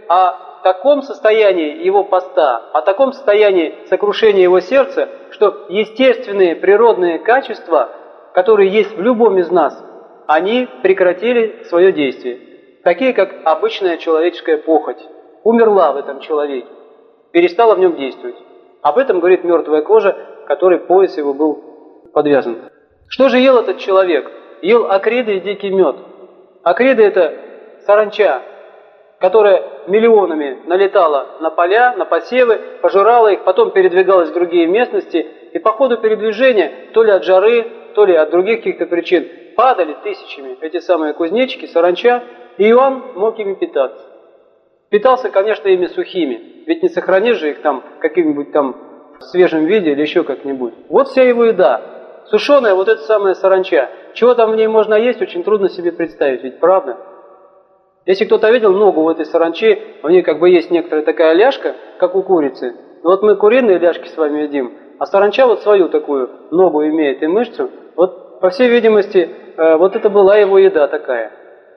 о таком состоянии его поста, о таком состоянии сокрушения его сердца, что естественные природные качества, которые есть в любом из нас, они прекратили свое действие. Такие, как обычная человеческая похоть. Умерла в этом человеке, перестала в нем действовать. Об этом говорит мертвая кожа, которой пояс его был подвязан. Что же ел этот человек? Ел акриды и дикий мед. Акриды – это саранча, которая миллионами налетала на поля, на посевы, пожирала их, потом передвигалась в другие местности, и по ходу передвижения, то ли от жары, то ли от других каких-то причин, падали тысячами эти самые кузнечики, саранча, и Иоанн мог ими питаться. Питался, конечно, ими сухими, ведь не сохранишь же их там каким-нибудь там в свежем виде или еще как-нибудь. Вот вся его еда. Сушеная вот эта самая саранча. Чего там в ней можно есть, очень трудно себе представить, ведь правда? Если кто-то видел ногу в этой саранче, в ней как бы есть некоторая такая ляжка, как у курицы. Но вот мы куриные ляжки с вами едим, а саранча вот свою такую ногу имеет и мышцу. Вот, по всей видимости, э, вот это была его еда такая.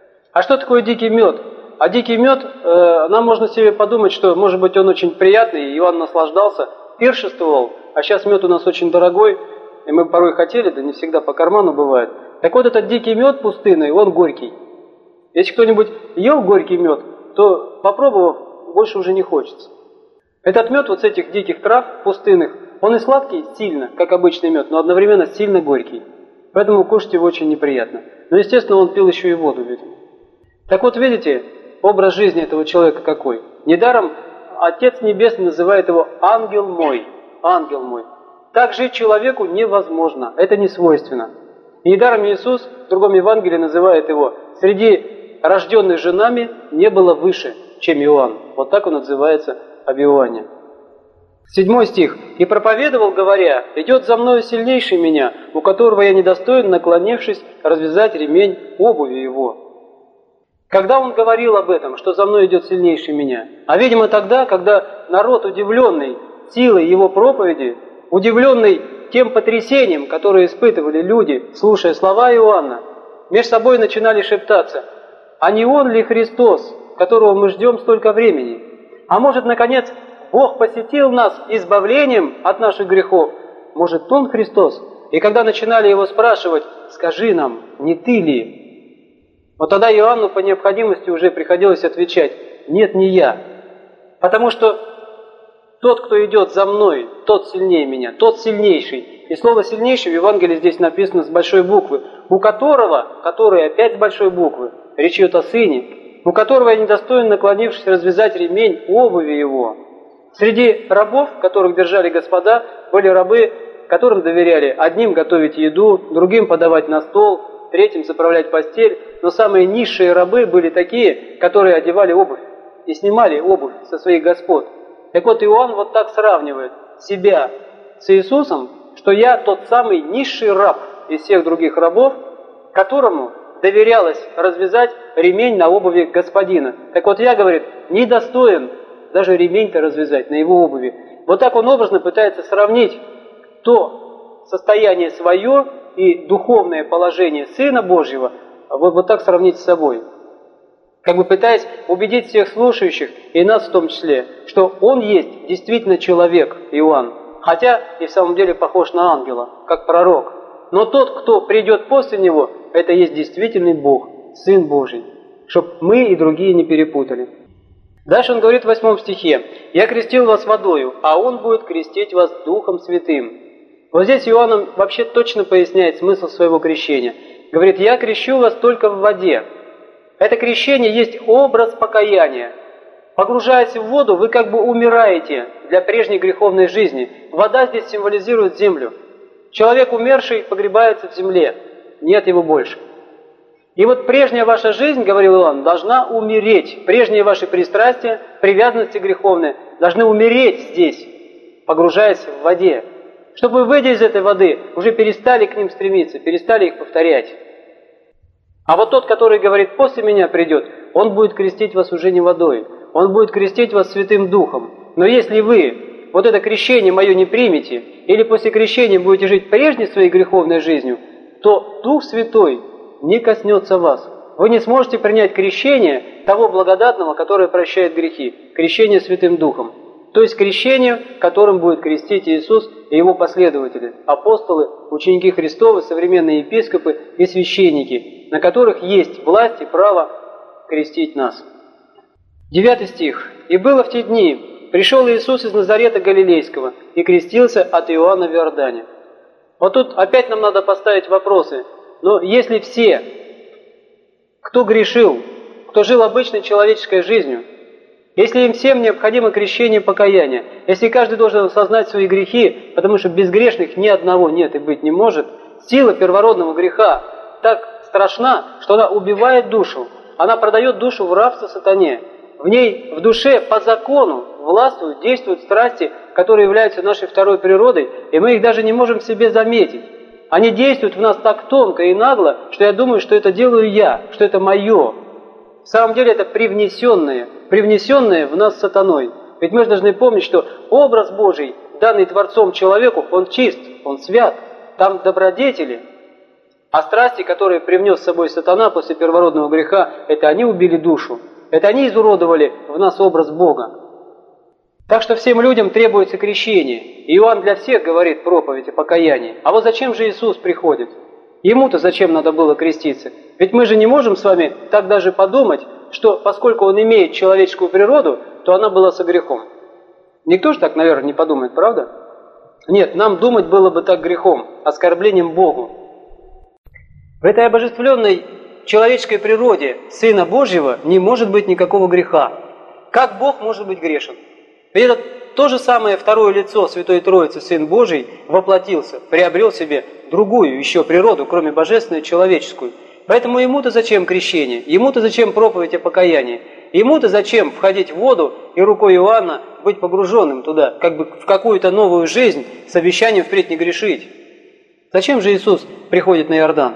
А что такое дикий мед? А дикий мед, э, нам можно себе подумать, что, может быть, он очень приятный, и Иоанн наслаждался, пиршествовал, а сейчас мед у нас очень дорогой, и мы порой хотели, да не всегда по карману бывает. Так вот, этот дикий мед пустынный, он горький. Если кто-нибудь ел горький мед, то, попробовав, больше уже не хочется. Этот мед вот с этих диких трав пустынных, он и сладкий сильно, как обычный мед, но одновременно сильно горький. Поэтому кушать его очень неприятно. Но, естественно, он пил еще и воду, видимо. Так вот, видите, образ жизни этого человека какой. Недаром Отец Небесный называет его «ангел мой», «ангел мой». Так жить человеку невозможно, это не свойственно. И недаром Иисус в другом Евангелии называет его «среди рожденных женами не было выше, чем Иоанн». Вот так он отзывается об Иоанне. Седьмой стих. «И проповедовал, говоря, идет за мною сильнейший меня, у которого я недостоин, наклонившись, развязать ремень обуви его». Когда он говорил об этом, что за мной идет сильнейший меня? А видимо тогда, когда народ, удивленный силой его проповеди, удивленный тем потрясением, которое испытывали люди, слушая слова Иоанна, между собой начинали шептаться: «А не он ли Христос, которого мы ждем столько времени? А может, наконец, Бог посетил нас избавлением от наших грехов? Может, он Христос?» И когда начинали его спрашивать: «Скажи нам, не ты ли?» Вот тогда Иоанну по необходимости уже приходилось отвечать: «Нет, не я». Потому что тот, кто идет за мной, тот сильнее меня, тот сильнейший. И слово «сильнейший» в Евангелии здесь написано с большой буквы, у которого, который опять с большой буквы, речь идет о Сыне, у которого я недостоин, наклонившись, развязать ремень обуви его. Среди рабов, которых держали господа, были рабы, которым доверяли одним готовить еду, другим подавать на стол, третьим заправлять постель, но самые низшие рабы были такие, которые одевали обувь и снимали обувь со своих господ. Так вот, Иоанн вот так сравнивает себя с Иисусом, что я тот самый низший раб из всех других рабов, которому доверялось развязать ремень на обуви господина. Так вот, я, говорит, недостоин даже ремень-то развязать на его обуви. Вот так он образно пытается сравнить то состояние свое и духовное положение Сына Божьего, вот, вот так сравнить с собой. Как бы пытаясь убедить всех слушающих, и нас в том числе, что он есть действительно человек, Иоанн, хотя и в самом деле похож на ангела, как пророк. Но тот, кто придет после него, это есть действительный Бог, Сын Божий, чтобы мы и другие не перепутали. Дальше он говорит в восьмом стихе: «Я крестил вас водою, а он будет крестить вас Духом Святым». Вот здесь Иоанн вообще точно поясняет смысл своего крещения. Говорит: «Я крещу вас только в воде». Это крещение есть образ покаяния. Погружаясь в воду, вы как бы умираете для прежней греховной жизни. Вода здесь символизирует землю. Человек умерший погребается в земле, нет его больше. И вот прежняя ваша жизнь, говорил Иоанн, должна умереть. Прежние ваши пристрастия, привязанности греховные должны умереть здесь, погружаясь в воде. Чтобы вы, выйдя из этой воды, уже перестали к ним стремиться, перестали их повторять. А вот тот, который говорит: «После меня придет», он будет крестить вас уже не водой, он будет крестить вас Святым Духом. Но если вы вот это крещение мое не примете, или после крещения будете жить прежней своей греховной жизнью, то Дух Святой не коснется вас. Вы не сможете принять крещение того благодатного, которое прощает грехи, крещение Святым Духом. То есть крещение, которым будет крестить Иисус и Его последователи, апостолы, ученики Христовы, современные епископы и священники, на которых есть власть и право крестить нас. Девятый стих. «И было в те дни, пришел Иисус из Назарета Галилейского и крестился от Иоанна в Иордане». Вот тут опять нам надо поставить вопросы. Но если все, кто грешил, кто жил обычной человеческой жизнью, если им всем необходимо крещение покаяния, если каждый должен осознать свои грехи, потому что безгрешных ни одного нет и быть не может, сила первородного греха так страшна, что она убивает душу, она продает душу в рабство сатане. В ней, в душе, по закону властвуют, действуют страсти, которые являются нашей второй природой, и мы их даже не можем в себе заметить. Они действуют в нас так тонко и нагло, что я думаю, что это делаю я, что это мое. В самом деле это привнесенное, привнесенное в нас сатаной. Ведь мы же должны помнить, что образ Божий, данный Творцом человеку, он чист, он свят, там добродетели. А страсти, которые привнес с собой сатана после первородного греха, это они убили душу, это они изуродовали в нас образ Бога. Так что всем людям требуется крещение. И Иоанн для всех говорит проповедь о покаянии. А вот зачем же Иисус приходит? Ему-то зачем надо было креститься? Ведь мы же не можем с вами так даже подумать, что поскольку Он имеет человеческую природу, то она была со грехом. Никто же так, наверное, не подумает, правда? Нет, нам думать было бы так грехом, оскорблением Богу. В этой обожествленной человеческой природе Сына Божьего не может быть никакого греха. Как Бог может быть грешен? Ведь это то же самое второе лицо Святой Троицы, Сын Божий, воплотился, приобрел себе другую еще природу, кроме божественной, человеческую. Поэтому ему-то зачем крещение? Ему-то зачем проповедь о покаянии? Ему-то зачем входить в воду и рукой Иоанна быть погруженным туда, как бы в какую-то новую жизнь с обещанием впредь не грешить? Зачем же Иисус приходит на Иордан?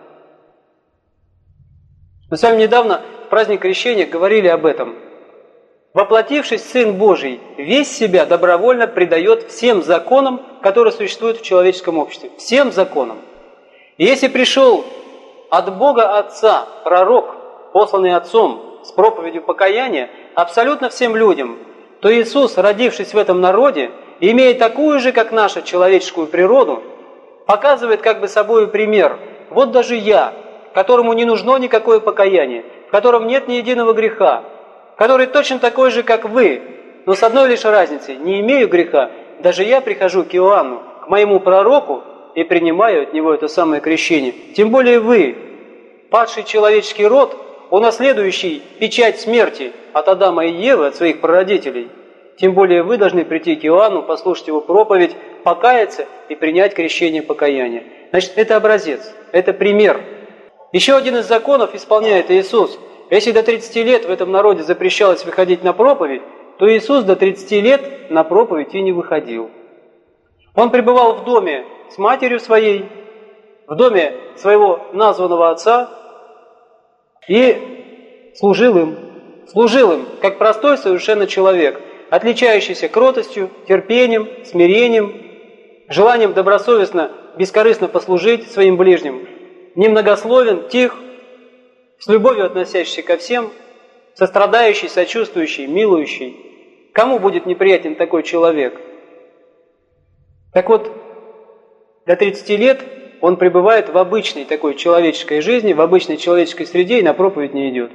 Мы с вами недавно в праздник Крещения говорили об этом. Воплотившись, Сын Божий весь себя добровольно предает всем законам, которые существуют в человеческом обществе. Всем законам. И если пришел от Бога Отца пророк, посланный Отцом с проповедью покаяния, абсолютно всем людям, то Иисус, родившись в этом народе, имея такую же, как наша, человеческую природу, показывает как бы собою пример. Вот даже я, которому не нужно никакое покаяние, в котором нет ни единого греха, который точно такой же, как вы, но с одной лишь разницей: не имею греха, даже я прихожу к Иоанну, к моему пророку, и принимаю от него это самое крещение. Тем более вы, падший человеческий род, унаследующий печать смерти от Адама и Евы, от своих прародителей, тем более вы должны прийти к Иоанну, послушать его проповедь, покаяться и принять крещение покаяния. Значит, это образец, это пример. Еще один из законов исполняет Иисус. Если до тридцати лет в этом народе запрещалось выходить на проповедь, то Иисус до тридцати лет на проповедь и не выходил. Он пребывал в доме с матерью своей, в доме своего названного отца и служил им. Служил им, как простой совершенно человек. отличающийся кротостью, терпением, смирением, желанием добросовестно, бескорыстно послужить своим ближним, немногословен, тих, с любовью относящийся ко всем, сострадающий, сочувствующий, милующий. Кому будет неприятен такой человек? Так вот, до тридцати лет он пребывает в обычной такой человеческой жизни, в обычной человеческой среде и на проповедь не идет.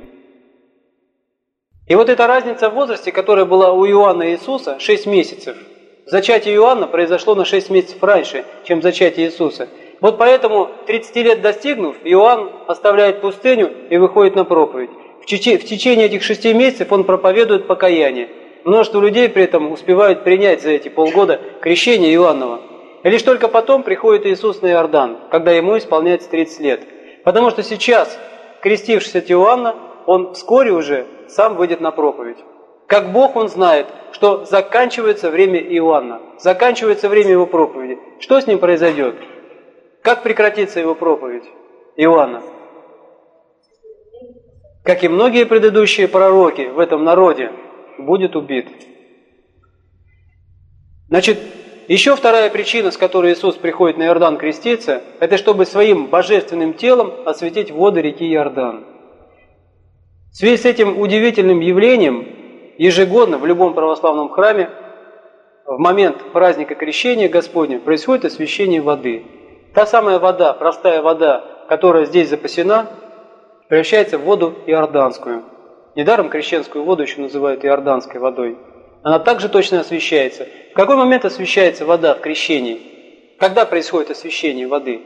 И вот эта разница в возрасте, которая была у Иоанна и Иисуса, шесть месяцев, зачатие Иоанна произошло на шесть месяцев раньше, чем зачатие Иисуса. Вот поэтому, тридцати лет достигнув, Иоанн оставляет пустыню и выходит на проповедь. В течение этих шести месяцев он проповедует покаяние. Множество людей при этом успевают принять за эти полгода крещение Иоаннова. И лишь только потом приходит Иисус на Иордан, когда ему исполняется тридцать лет. Потому что сейчас, крестившись от Иоанна, он вскоре уже сам выйдет на проповедь. Как Бог он знает, что заканчивается время Иоанна, заканчивается время его проповеди. Что с ним произойдет? Как прекратится его проповедь Иоанна? Как и многие предыдущие пророки в этом народе, будет убит. Значит, еще вторая причина, с которой Иисус приходит на Иордан креститься, это чтобы своим божественным телом осветить воды реки Иордан. В связи с этим удивительным явлением ежегодно в любом православном храме в момент праздника Крещения Господня происходит освящение воды. Та самая вода, простая вода, которая здесь запасена, превращается в воду иорданскую. Недаром крещенскую воду еще называют иорданской водой. Она также точно освящается. В какой момент освящается вода в крещении? Когда происходит освящение воды?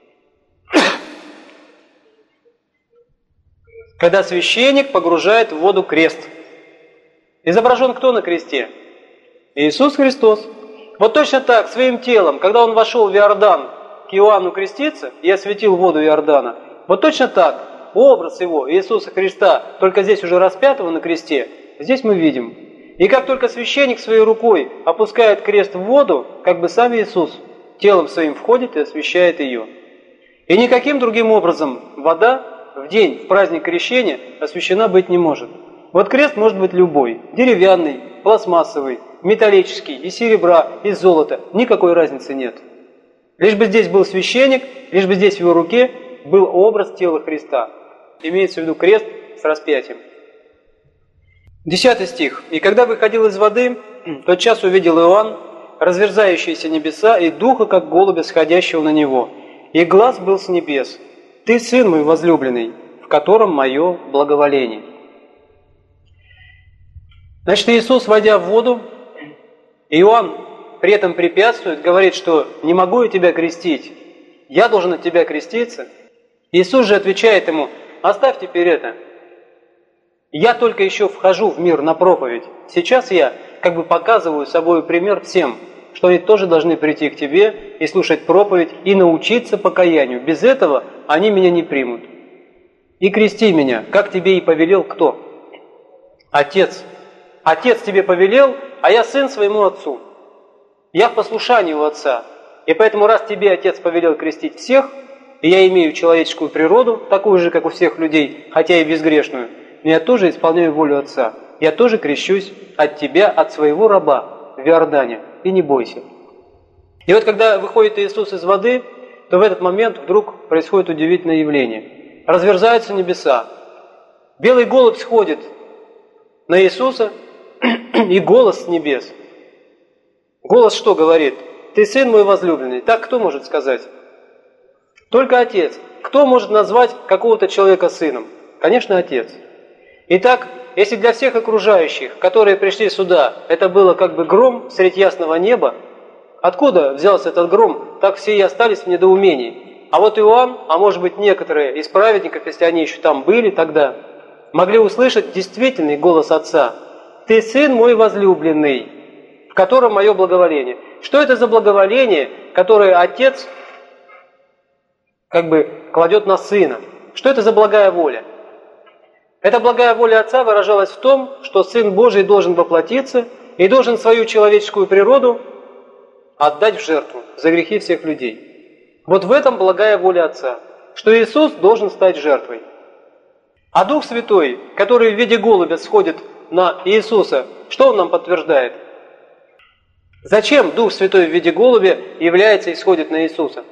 Когда священник погружает в воду крест. Изображен кто на кресте? Иисус Христос. Вот точно так, своим телом, когда он вошел в Иордан к Иоанну креститься и осветил воду Иордана, вот точно так, образ его, Иисуса Христа, только здесь уже распятого на кресте, здесь мы видим. И как только священник своей рукой опускает крест в воду, как бы сам Иисус телом своим входит и освящает ее. И никаким другим образом вода в день, в праздник крещения, освящена быть не может. Вот крест может быть любой, деревянный, пластмассовый, металлический, из серебра, из золота, никакой разницы нет. Лишь бы здесь был священник, лишь бы здесь в его руке был образ тела Христа. Имеется в виду крест с распятием. Десятый стих. «И когда выходил из воды, тот час увидел Иоанн разверзающиеся небеса и духа, как голубя, сходящего на него. И глас был с небес: Ты, Сын мой возлюбленный, в котором мое благоволение». Значит, Иисус, войдя в воду, Иоанн при этом препятствует, говорит, что «не могу я тебя крестить, я должен от тебя креститься». Иисус же отвечает ему: «Оставь теперь это. Я только еще вхожу в мир на проповедь. Сейчас я как бы показываю собой пример всем, что они тоже должны прийти к тебе и слушать проповедь и научиться покаянию. Без этого они меня не примут. И крести меня, как тебе и повелел кто? Отец. Отец тебе повелел, а я сын своему отцу. Я в послушании у отца. И поэтому, раз тебе отец повелел крестить всех, и я имею человеческую природу, такую же, как у всех людей, хотя и безгрешную, но я тоже исполняю волю отца. Я тоже крещусь от тебя, от своего раба в Иордане. И не бойся». И вот когда выходит Иисус из воды, то в этот момент вдруг происходит удивительное явление. Разверзаются небеса. Белый голубь сходит на Иисуса, и голос с небес. Голос что говорит? «Ты сын мой возлюбленный». Так кто может сказать? Только Отец. Кто может назвать какого-то человека сыном? Конечно, Отец. Итак, если для всех окружающих, которые пришли сюда, это было как бы гром средь ясного неба, откуда взялся этот гром? Так все и остались в недоумении. А вот Иоанн, а может быть некоторые из праведников, если они еще там были тогда, могли услышать действительный голос Отца. «Ты сын мой возлюбленный, в котором мое благоволение». Что это за благоволение, которое Отец как бы кладет на Сына? Что это за благая воля? Эта благая воля Отца выражалась в том, что Сын Божий должен воплотиться и должен свою человеческую природу отдать в жертву за грехи всех людей. Вот в этом благая воля Отца, что Иисус должен стать жертвой. А Дух Святой, который в виде голубя сходит на Иисуса, Что он нам подтверждает? Зачем Дух Святой в виде голубя является и исходит на Иисуса?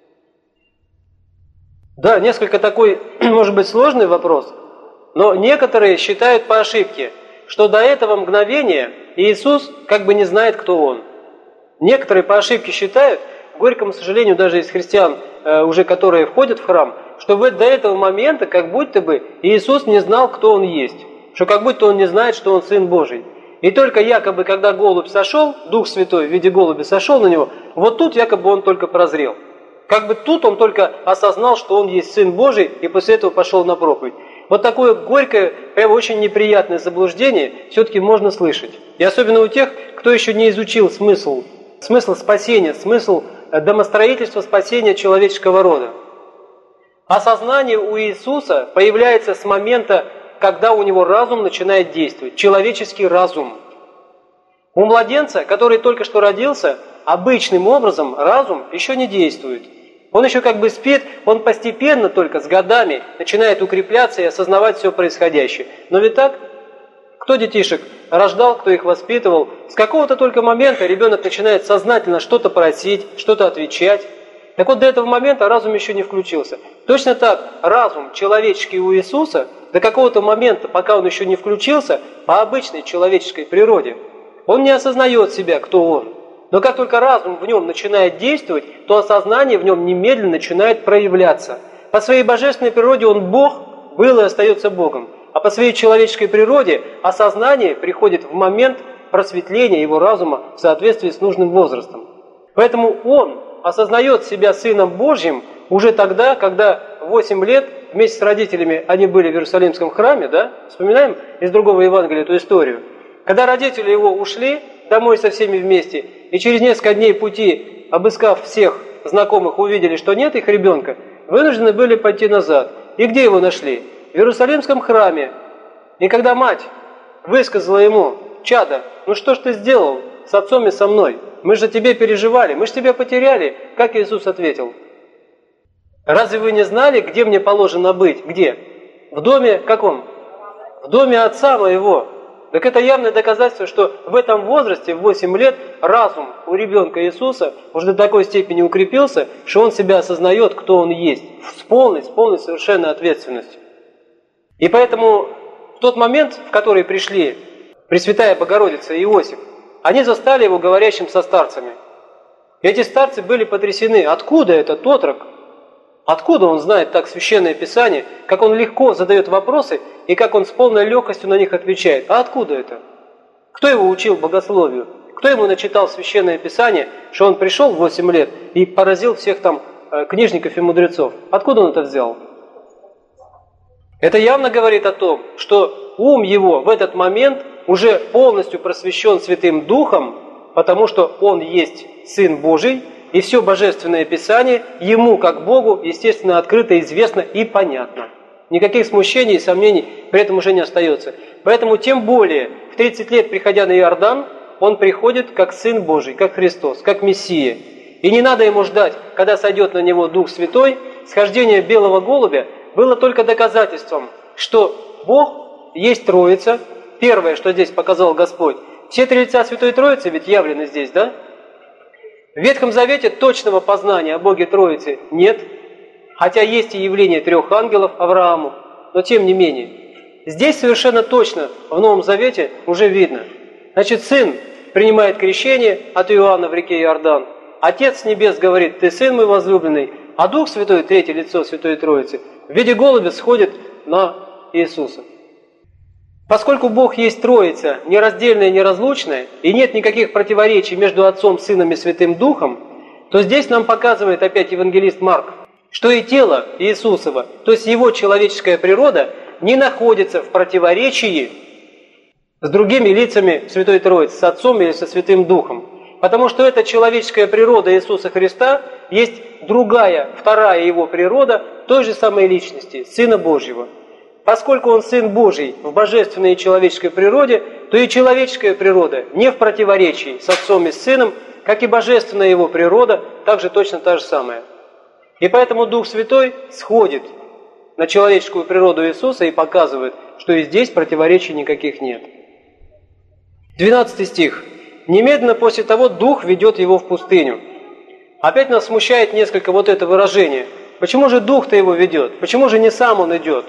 Да, несколько такой, может быть, сложный вопрос, но некоторые считают по ошибке, что до этого мгновения Иисус как бы не знает, кто Он. Некоторые по ошибке считают, к горькому сожалению, даже из христиан, уже которые входят в храм, что до этого момента как будто бы Иисус не знал, кто Он есть, что как будто Он не знает, что Он Сын Божий. И только якобы, когда голубь сошел, Дух Святой в виде голубя сошел на Него, вот тут якобы Он только прозрел. Как бы тут Он только осознал, что Он есть Сын Божий, и после этого пошел на проповедь. Вот такое горькое, прям очень неприятное заблуждение все-таки можно слышать. И особенно у тех, кто еще не изучил смысл, смысл спасения, смысл домостроительства спасения человеческого рода. Осознание у Иисуса появляется с момента, когда у него разум начинает действовать, человеческий разум. У младенца, который только что родился, обычным образом разум еще не действует. Он еще как бы спит, он постепенно только с годами начинает укрепляться и осознавать все происходящее. Но ведь так? Кто детишек рождал, кто их воспитывал? С какого-то только момента ребенок начинает сознательно что-то просить, что-то отвечать. Так вот, до этого момента разум еще не включился. Точно так, разум человеческий у Иисуса до какого-то момента, пока он еще не включился, по обычной человеческой природе, он не осознает себя, кто он. Но как только разум в нем начинает действовать, то осознание в нем немедленно начинает проявляться. По своей божественной природе он Бог, был и остается Богом. А по своей человеческой природе осознание приходит в момент просветления его разума в соответствии с нужным возрастом. Поэтому он осознает себя Сыном Божьим уже тогда, когда в восемь лет вместе с родителями они были в Иерусалимском храме, да? Вспоминаем из другого Евангелия эту историю. Когда родители его ушли домой со всеми вместе, и через несколько дней пути, обыскав всех знакомых, увидели, что нет их ребенка, вынуждены были пойти назад. И где его нашли? В Иерусалимском храме. И когда мать высказала ему: «Чадо, ну что ж ты сделал с отцом и со мной? Мы же тебе переживали, мы же тебя потеряли». Как Иисус ответил? «Разве вы не знали, где мне положено быть? Где? В доме каком? В доме отца моего». Так это явное доказательство, что в этом возрасте, в восемь лет, разум у ребенка Иисуса уже до такой степени укрепился, что он себя осознает, кто он есть, с полной, с полной совершенной ответственностью. И поэтому в тот момент, в который пришли Пресвятая Богородица и Иосиф, они застали его говорящим со старцами. И эти старцы были потрясены. Откуда этот отрок? Откуда он знает так Священное Писание, как он легко задает вопросы и как он с полной легкостью на них отвечает? А откуда это? Кто его учил богословию? Кто ему начитал Священное Писание, что он пришел в восемь лет и поразил всех там книжников и мудрецов? Откуда он это взял? Это явно говорит о том, что ум его в этот момент уже полностью просвещен Святым Духом, потому что он есть Сын Божий, и все Божественное Писание ему, как Богу, естественно, открыто, известно и понятно. Никаких смущений и сомнений при этом уже не остается. Поэтому тем более, в тридцать лет, приходя на Иордан, он приходит как Сын Божий, как Христос, как Мессия. И не надо ему ждать, когда сойдет на него Дух Святой. Схождение белого голубя было только доказательством, что Бог есть Троица. Первое, что здесь показал Господь. Все три лица Святой Троицы ведь явлены здесь, да? В Ветхом Завете точного познания о Боге Троицы нет, хотя есть и явление трех ангелов Аврааму, но тем не менее. Здесь совершенно точно в Новом Завете уже видно. Значит, Сын принимает крещение от Иоанна в реке Иордан, Отец с небес говорит: «Ты Сын мой возлюбленный», а Дух Святой, третье лицо Святой Троицы, в виде голубя сходит на Иисуса. Поскольку Бог есть Троица, нераздельная и неразлучная, и нет никаких противоречий между Отцом, Сыном и Святым Духом, то здесь нам показывает опять евангелист Марк, что и тело Иисусова, то есть его человеческая природа, не находится в противоречии с другими лицами Святой Троицы, с Отцом или со Святым Духом. Потому что эта человеческая природа Иисуса Христа есть другая, вторая его природа той же самой личности, Сына Божьего. Поскольку Он Сын Божий в божественной и человеческой природе, то и человеческая природа не в противоречии с Отцом и с Сыном, как и божественная его природа, также точно та же самая. И поэтому Дух Святой сходит на человеческую природу Иисуса и показывает, что и здесь противоречий никаких нет. двенадцатый стих. «Немедленно после того Дух ведет его в пустыню». Опять нас смущает несколько вот это выражение. Почему же Дух-то его ведет? Почему же не сам он идет?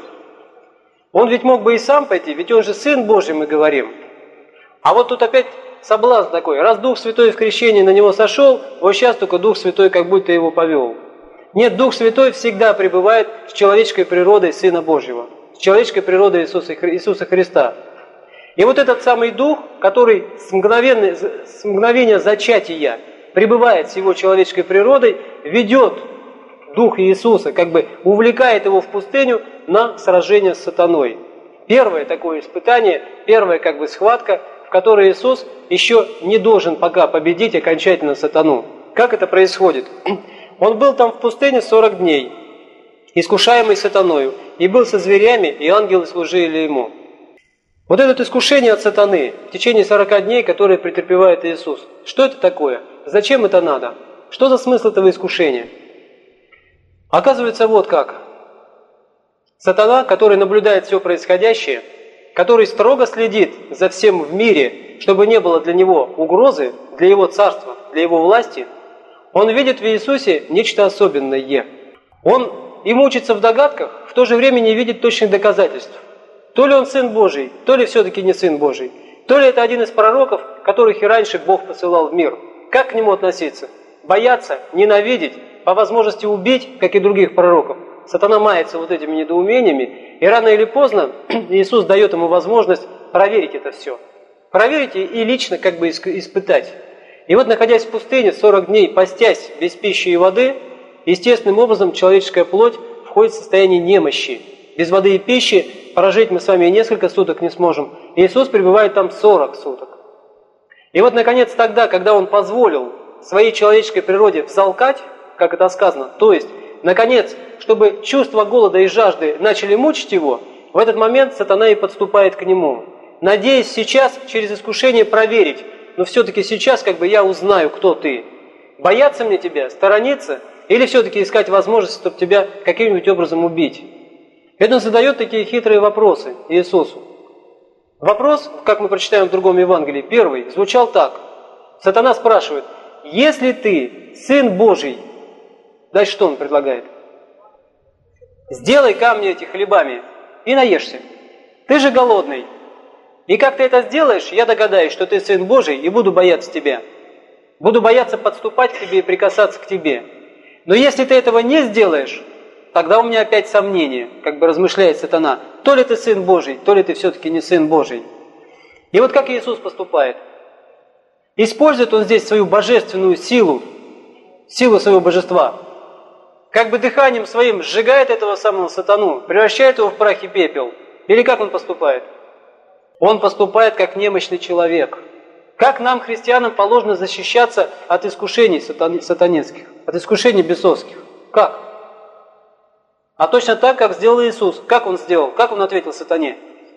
Он ведь мог бы и сам пойти, ведь он же Сын Божий, мы говорим. А вот тут опять соблазн такой. Раз Дух Святой в крещении на него сошел, вот сейчас только Дух Святой как будто его повел. Нет, Дух Святой всегда пребывает с человеческой природой Сына Божьего, с человеческой природой Иисуса, Иисуса Христа. И вот этот самый Дух, который с, с мгновения зачатия пребывает с его человеческой природой, ведет Дух Иисуса, как бы увлекает его в пустыню на сражение с сатаной. Первое такое испытание, первая как бы схватка, в которой Иисус еще не должен пока победить окончательно сатану. Как это происходит? Он был там в пустыне сорок дней, искушаемый сатаною, и был со зверями, и ангелы служили ему. Вот это искушение от сатаны в течение сорока дней, которое претерпевает Иисус. Что это такое? Зачем это надо? Что за смысл этого искушения? Оказывается, вот как. Сатана, который наблюдает все происходящее, который строго следит за всем в мире, чтобы не было для него угрозы, для его царства, для его власти, он видит в Иисусе нечто особенное. Он и мучится в догадках, в то же время не видит точных доказательств. То ли он Сын Божий, то ли все-таки не Сын Божий, то ли это один из пророков, которых и раньше Бог посылал в мир. Как к нему относиться? Бояться, ненавидеть, по возможности убить, как и других пророков. Сатана мается вот этими недоумениями, и рано или поздно Иисус дает ему возможность проверить это все. Проверить и лично как бы испытать. И вот, находясь в пустыне сорок дней, постясь без пищи и воды, естественным образом человеческая плоть входит в состояние немощи. Без воды и пищи прожить мы с вами несколько суток не сможем. Иисус пребывает там сорок суток. И вот, наконец, тогда, когда Он позволил своей человеческой природе взалкать, как это сказано, то есть, наконец, чтобы чувство голода и жажды начали мучить его, в этот момент сатана и подступает к нему, надеясь сейчас через искушение проверить, но все-таки сейчас как бы я узнаю, кто ты. Бояться мне тебя, сторониться, или все-таки искать возможность, чтобы тебя каким-нибудь образом убить? Это он задает такие хитрые вопросы Иисусу. Вопрос, как мы прочитаем в другом Евангелии, первый, звучал так. Сатана спрашивает: «Если ты Сын Божий», дальше что он предлагает? «Сделай камни эти хлебами и наешься. Ты же голодный. И как ты это сделаешь, я догадаюсь, что ты Сын Божий, и буду бояться тебя. Буду бояться подступать к тебе и прикасаться к тебе. Но если ты этого не сделаешь, тогда у меня опять сомнения», как бы размышляет сатана. То ли ты Сын Божий, то ли ты все-таки не Сын Божий. И вот как Иисус поступает. Использует Он здесь свою божественную силу, силу своего божества. Как бы дыханием своим сжигает этого самого сатану, превращает его в прах и пепел. Или как Он поступает? Он поступает как немощный человек. Как нам, христианам, положено защищаться от искушений сатанинских, от искушений бесовских? Как? А точно так, как сделал Иисус. Как Он сделал? Как Он ответил сатане?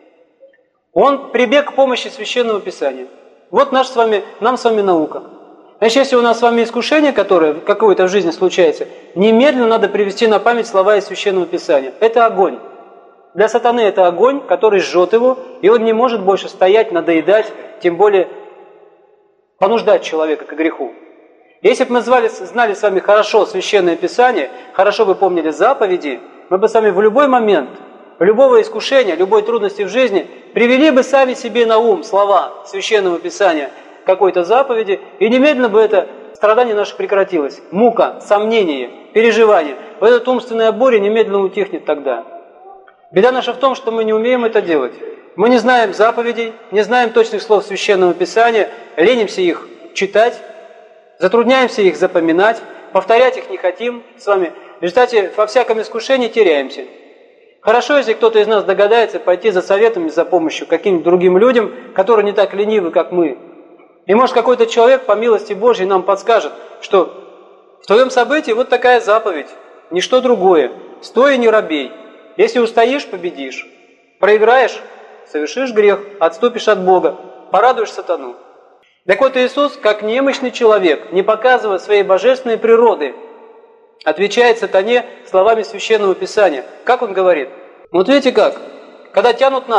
Он прибег к помощи Священного Писания. Вот наш с вами, нам с вами наука. Значит, если у нас с вами искушение, которое какое-то в жизни случается, немедленно надо привести на память слова из Священного Писания. Это огонь. Для сатаны это огонь, который жжет его, и он не может больше стоять, надоедать, тем более понуждать человека к греху. Если бы мы знали, знали с вами хорошо Священное Писание, хорошо бы помнили заповеди, мы бы с вами в любой момент, любого искушения, любой трудности в жизни привели бы сами себе на ум слова Священного Писания, какой-то заповеди, и немедленно бы это страдание наше прекратилось. Мука, сомнение, переживание. Вот эта умственная буря немедленно утихнет тогда. Беда наша в том, что мы не умеем это делать. Мы не знаем заповедей, не знаем точных слов Священного Писания, ленимся их читать, затрудняемся их запоминать, повторять их не хотим с вами. В результате во всяком искушении теряемся. Хорошо, если кто-то из нас догадается пойти за советом и за помощью каким-нибудь другим людям, которые не так ленивы, как мы. И может какой-то человек по милости Божьей нам подскажет, что в твоем событии вот такая заповедь, ничто другое. Стой и не робей. Если устоишь, победишь. Проиграешь, совершишь грех, отступишь от Бога, порадуешь сатану. Так вот Иисус, как немощный человек, не показывая своей божественной природы, отвечает сатане словами Священного Писания. Как он говорит? Вот видите как? Когда тянут нас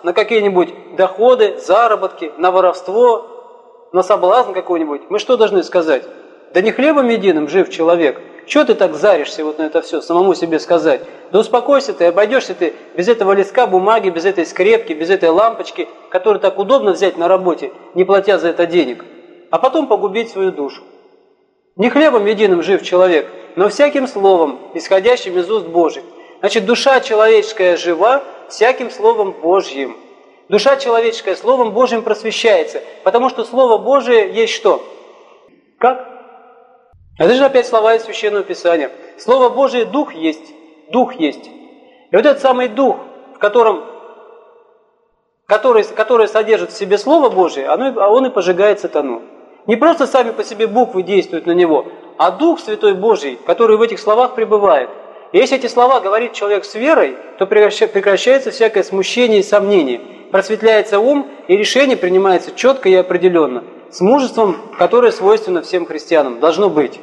на какие-нибудь доходы, заработки, на воровство, на соблазн какой-нибудь, мы что должны сказать? Да не хлебом единым жив человек. Чего ты так заришься вот на это все, самому себе сказать? Да успокойся ты, обойдешься ты без этого листка бумаги, без этой скрепки, без этой лампочки, которую так удобно взять на работе, не платя за это денег, а потом погубить свою душу. Не хлебом единым жив человек, но всяким словом, исходящим из уст Божьих. Значит, душа человеческая жива всяким словом Божьим. Душа человеческая словом Божьим просвещается, потому что Слово Божие есть что? Как? Это же опять слова из Священного Писания. Слово Божие Дух есть, Дух есть. И вот этот самый Дух, в котором, который, который содержит в себе Слово Божие, оно, он и пожигает сатану. Не просто сами по себе буквы действуют на него, а Дух Святой Божий, который в этих словах пребывает. И если эти слова говорит человек с верой, то прекращается всякое смущение и сомнение. Просветляется ум, и решение принимается четко и определенно, с мужеством, которое свойственно всем христианам, должно быть.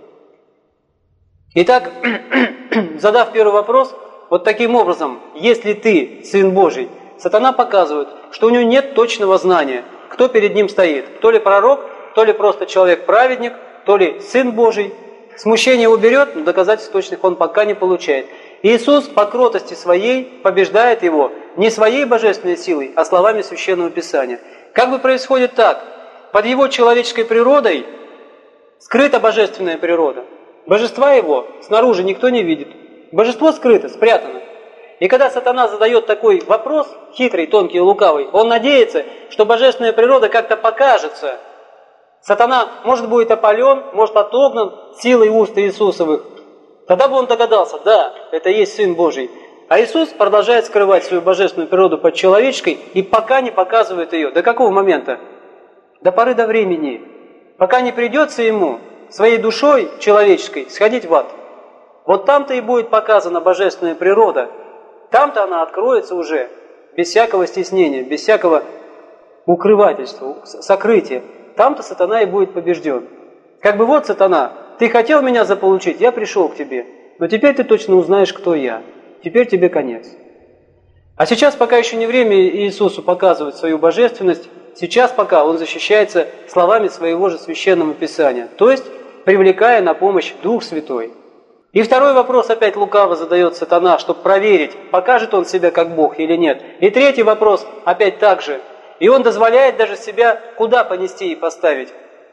Итак, задав первый вопрос, вот таким образом, если ты Сын Божий, сатана показывает, что у него нет точного знания, кто перед ним стоит, то ли пророк, то ли просто человек-праведник, то ли Сын Божий. Смущение уберет, но доказательств точных он пока не получает. Иисус по кротости своей побеждает его не своей божественной силой, а словами Священного Писания. Как бы происходит так? Под его человеческой природой скрыта божественная природа. Божества его снаружи никто не видит. Божество скрыто, спрятано. И когда сатана задает такой вопрос, хитрый, тонкий и лукавый, он надеется, что божественная природа как-то покажется. Сатана, может, будет опален, может, отогнан силой уст Иисусовых. Тогда бы он догадался, да, это и есть Сын Божий. А Иисус продолжает скрывать свою божественную природу под человеческой и пока не показывает ее. До какого момента? До поры до времени. Пока не придется ему своей душой человеческой сходить в ад. Вот там-то и будет показана божественная природа. Там-то она откроется уже без всякого стеснения, без всякого укрывательства, сокрытия. Там-то сатана и будет побежден. Как бы вот, сатана, ты хотел меня заполучить, я пришел к тебе, но теперь ты точно узнаешь, кто я. Теперь тебе конец. А сейчас, пока еще не время Иисусу показывать свою божественность, сейчас пока он защищается словами своего же Священного Писания, то есть привлекая на помощь Дух Святой. И второй вопрос опять лукаво задает сатана, чтобы проверить, покажет он себя как Бог или нет. И третий вопрос опять так же. И он дозволяет даже себя куда понести и поставить.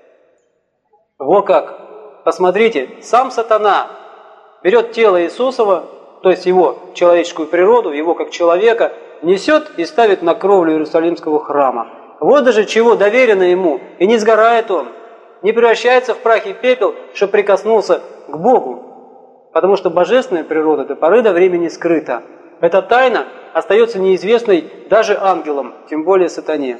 Во как! Посмотрите, сам сатана берет тело Иисусова, то есть его человеческую природу, его как человека, несет и ставит на кровлю Иерусалимского храма. Вот даже чего доверено ему, и не сгорает он, не превращается в прах и пепел, что прикоснулся к Богу, потому что божественная природа до поры до времени скрыта. Эта тайна остается неизвестной даже ангелам, тем более сатане.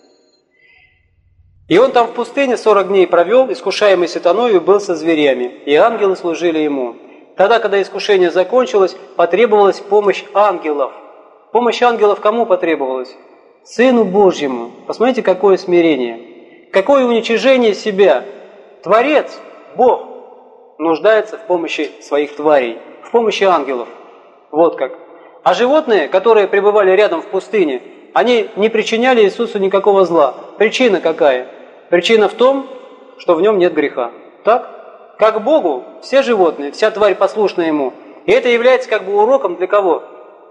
И он там в пустыне сорок дней провел, искушаемый сатаною, был со зверями, и ангелы служили ему. Тогда, когда искушение закончилось, потребовалась помощь ангелов. Помощь ангелов кому потребовалась? Сыну Божьему. Посмотрите, какое смирение. Какое уничижение себя. Творец, Бог, нуждается в помощи своих тварей, в помощи ангелов. Вот как. А животные, которые пребывали рядом в пустыне, они не причиняли Иисусу никакого зла. Причина какая? Причина в том, что в нем нет греха. Так? Как Богу, все животные, вся тварь послушна Ему. И это является как бы уроком для кого?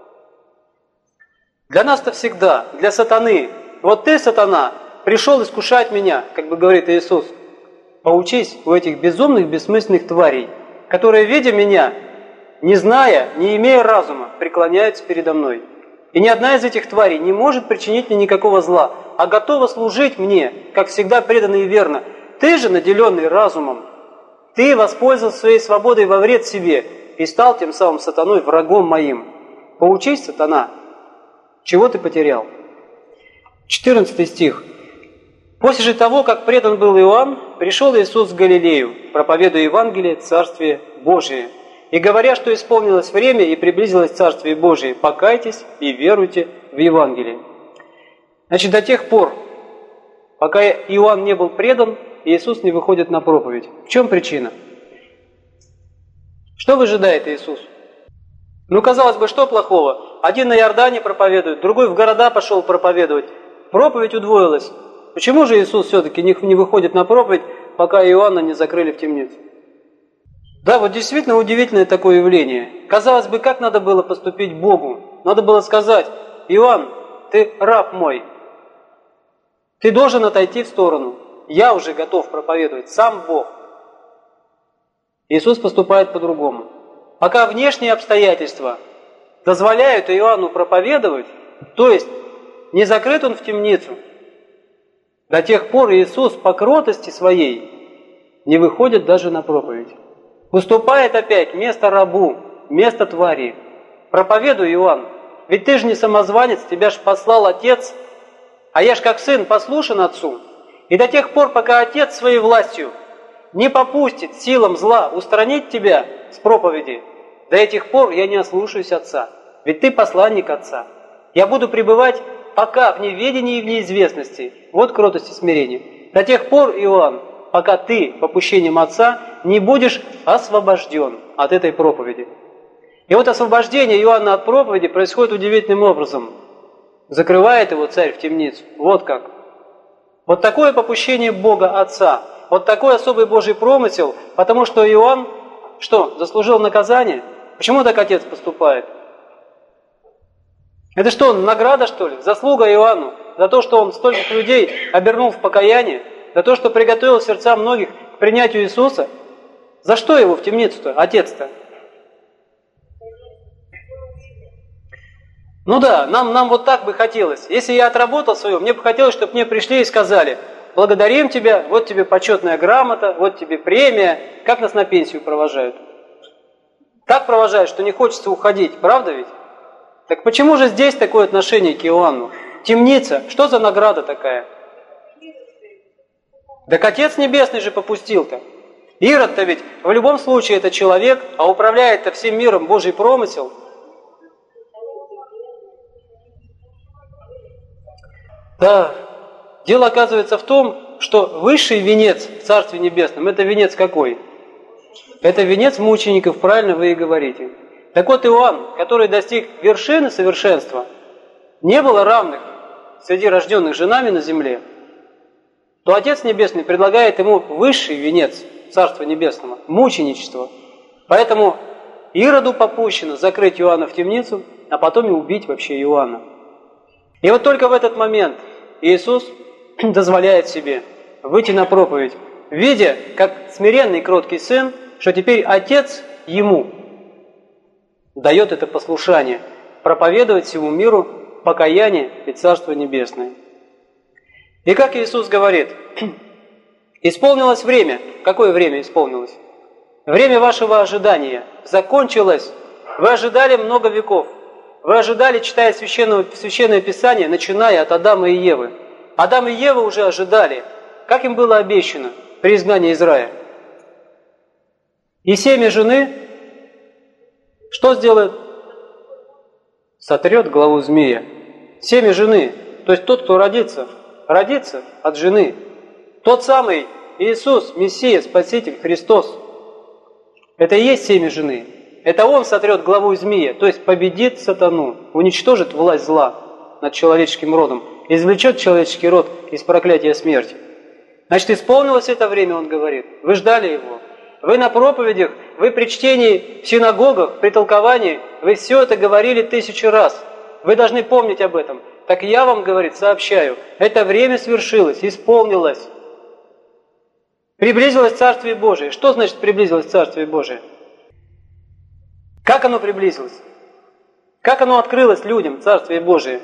Для нас-то всегда, для сатаны. Вот ты, сатана, пришел искушать меня, как бы говорит Иисус. Поучись у этих безумных, бессмысленных тварей, которые, видя меня, не зная, не имея разума, преклоняются передо мной. И ни одна из этих тварей не может причинить мне никакого зла, а готова служить мне, как всегда преданно и верно. Ты же, наделенный разумом, ты воспользовался своей свободой во вред себе и стал тем самым сатаной врагом моим. Поучись, сатана, чего ты потерял? четырнадцатый стих. После же того, как предан был Иоанн, пришел Иисус в Галилею, проповедуя Евангелие Царствие Божие. И говоря, что исполнилось время и приблизилось Царствие Божие, покайтесь и веруйте в Евангелие. Значит, до тех пор, пока Иоанн не был предан, Иисус не выходит на проповедь. В чем причина? Что выжидает Иисус? Ну, казалось бы, что плохого? Один на Иордане проповедует, другой в города пошел проповедовать. Проповедь удвоилась. Почему же Иисус все-таки не выходит на проповедь, пока Иоанна не закрыли в темницу? Да, вот действительно удивительное такое явление. Казалось бы, как надо было поступить Богу? Надо было сказать: Иоанн, ты раб мой, ты должен отойти в сторону. Я уже готов проповедовать, сам Бог. Иисус поступает по-другому. Пока внешние обстоятельства дозволяют Иоанну проповедовать, то есть не закрыт он в темницу, до тех пор Иисус по кротости своей не выходит даже на проповедь. Уступает опять место рабу, место твари. Проповедуй, Иоанн, ведь ты же не самозванец, тебя же послал Отец, а я ж как сын послушен Отцу. И до тех пор, пока Отец своей властью не попустит силам зла устранить тебя с проповеди, до этих пор я не ослушаюсь Отца, ведь ты посланник Отца. Я буду пребывать пока в неведении и в неизвестности. Вот кротость и смирение. До тех пор, Иоанн, пока ты попущением Отца не будешь освобожден от этой проповеди. И вот освобождение Иоанна от проповеди происходит удивительным образом. Закрывает его царь в темницу. Вот как. Вот такое попущение Бога Отца. Вот такой особый Божий промысел, потому что Иоанн, что, заслужил наказание? Почему так Отец поступает? Это что, награда, что ли? Заслуга Иоанну за то, что он стольких людей обернул в покаяние, за то, что приготовил сердца многих к принятию Иисуса? За что его в темницу-то, Отец-то? Ну да, нам, нам вот так бы хотелось. Если я отработал свое, мне бы хотелось, чтобы мне пришли и сказали: благодарим тебя, вот тебе почетная грамота, вот тебе премия. Как нас на пенсию провожают? Так провожают, что не хочется уходить, правда ведь? Так почему же здесь такое отношение к Иоанну? Темница, что за награда такая? Так Отец Небесный же попустил-то. Ирод-то ведь в любом случае это человек, а управляет-то всем миром Божий промысел. Да, дело оказывается в том, что высший венец в Царстве Небесном – это венец какой? Это венец мучеников, правильно вы и говорите. Так вот, Иоанн, который достиг вершины совершенства, не было равных среди рожденных же нами на земле, то Отец Небесный предлагает ему высший венец Царства Небесного – мученичество. Поэтому Ироду попущено закрыть Иоанна в темницу, а потом и убить вообще Иоанна. И вот только в этот момент Иисус дозволяет себе выйти на проповедь, видя, как смиренный кроткий сын, что теперь Отец ему дает это послушание проповедовать всему миру покаяние и Царство Небесное. И как Иисус говорит: исполнилось время. Какое время исполнилось? Время вашего ожидания закончилось. Вы ожидали много веков. Вы ожидали, читая Священное, Священное Писание, начиная от Адама и Евы. Адам и Ева уже ожидали, как им было обещано при изгнании из рая. И семя жены что сделает? Сотрет главу змея. Семя жены, то есть тот, кто родится, родится от жены. Тот самый Иисус, Мессия, Спаситель, Христос. Это и есть семя жены. Это Он сотрет главу змея, то есть победит сатану, уничтожит власть зла над человеческим родом, извлечет человеческий род из проклятия смерти. Значит, исполнилось это время, Он говорит. Вы ждали Его. Вы на проповедях, вы при чтении в синагогах, при толковании, вы все это говорили тысячи раз. Вы должны помнить об этом. Так я вам, говорит, сообщаю, это время свершилось, исполнилось. Приблизилось Царствие Божие. Что значит приблизилось Царствие Божие? Как оно приблизилось? Как оно открылось людям, Царствие Божие?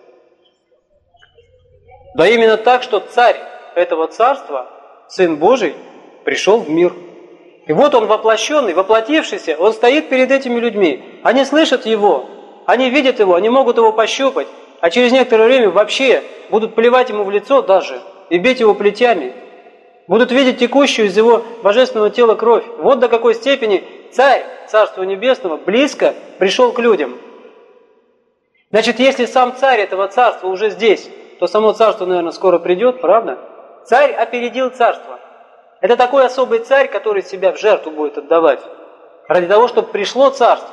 Да именно так, что царь этого царства, Сын Божий, пришел в мир. И вот Он воплощенный, воплотившийся, Он стоит перед этими людьми. Они слышат Его, они видят Его, они могут Его пощупать, а через некоторое время вообще будут плевать Ему в лицо даже и бить Его плетями. Будут видеть текущую из Его божественного тела кровь. Вот до какой степени Царь Царства Небесного близко пришел к людям. Значит, если сам Царь этого Царства уже здесь, то само Царство, наверное, скоро придет, правда? Царь опередил Царство. Это такой особый Царь, который себя в жертву будет отдавать. Ради того, чтобы пришло Царство.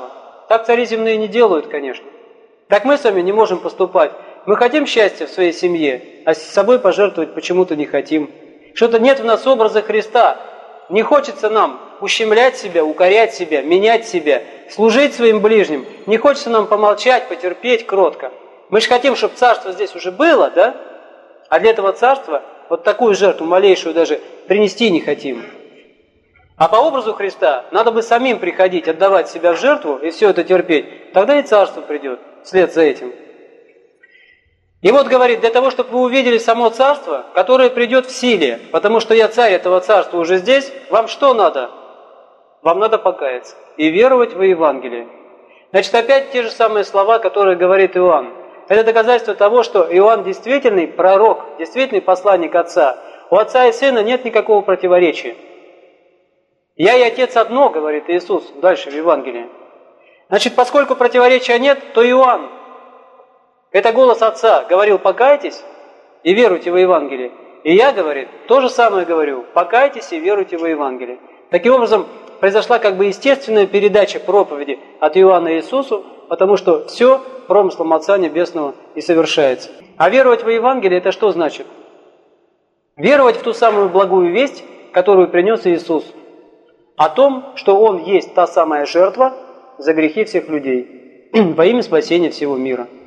Так цари земные не делают, конечно. Так мы с вами не можем поступать. Мы хотим счастья в своей семье, а с собой пожертвовать почему-то не хотим. Что-то нет в нас образа Христа. Не хочется нам ущемлять себя, укорять себя, менять себя, служить своим ближним. Не хочется нам помолчать, потерпеть кротко. Мы же хотим, чтобы царство здесь уже было, да? А для этого царства вот такую жертву, малейшую даже, принести не хотим. А по образу Христа надо бы самим приходить, отдавать себя в жертву и все это терпеть. Тогда и царство придет вслед за этим. И вот говорит, для того, чтобы вы увидели само царство, которое придет в силе, потому что я царь этого царства уже здесь, вам что надо? Вам надо покаяться и веровать во Евангелие. Значит, опять те же самые слова, которые говорит Иоанн. Это доказательство того, что Иоанн действительный пророк, действительный посланник Отца. У Отца и Сына нет никакого противоречия. «Я и Отец одно», говорит Иисус дальше в Евангелии. Значит, поскольку противоречия нет, то Иоанн, это голос Отца, говорил: покайтесь и веруйте во Евангелие. И я, говорит, то же самое говорю: покайтесь и веруйте во Евангелие. Таким образом, произошла как бы естественная передача проповеди от Иоанна Иисусу, потому что все промыслом Отца Небесного и совершается. А веровать во Евангелие — это что значит? Веровать в ту самую благую весть, которую принес Иисус, о том, что Он есть та самая жертва за грехи всех людей во имя спасения всего мира.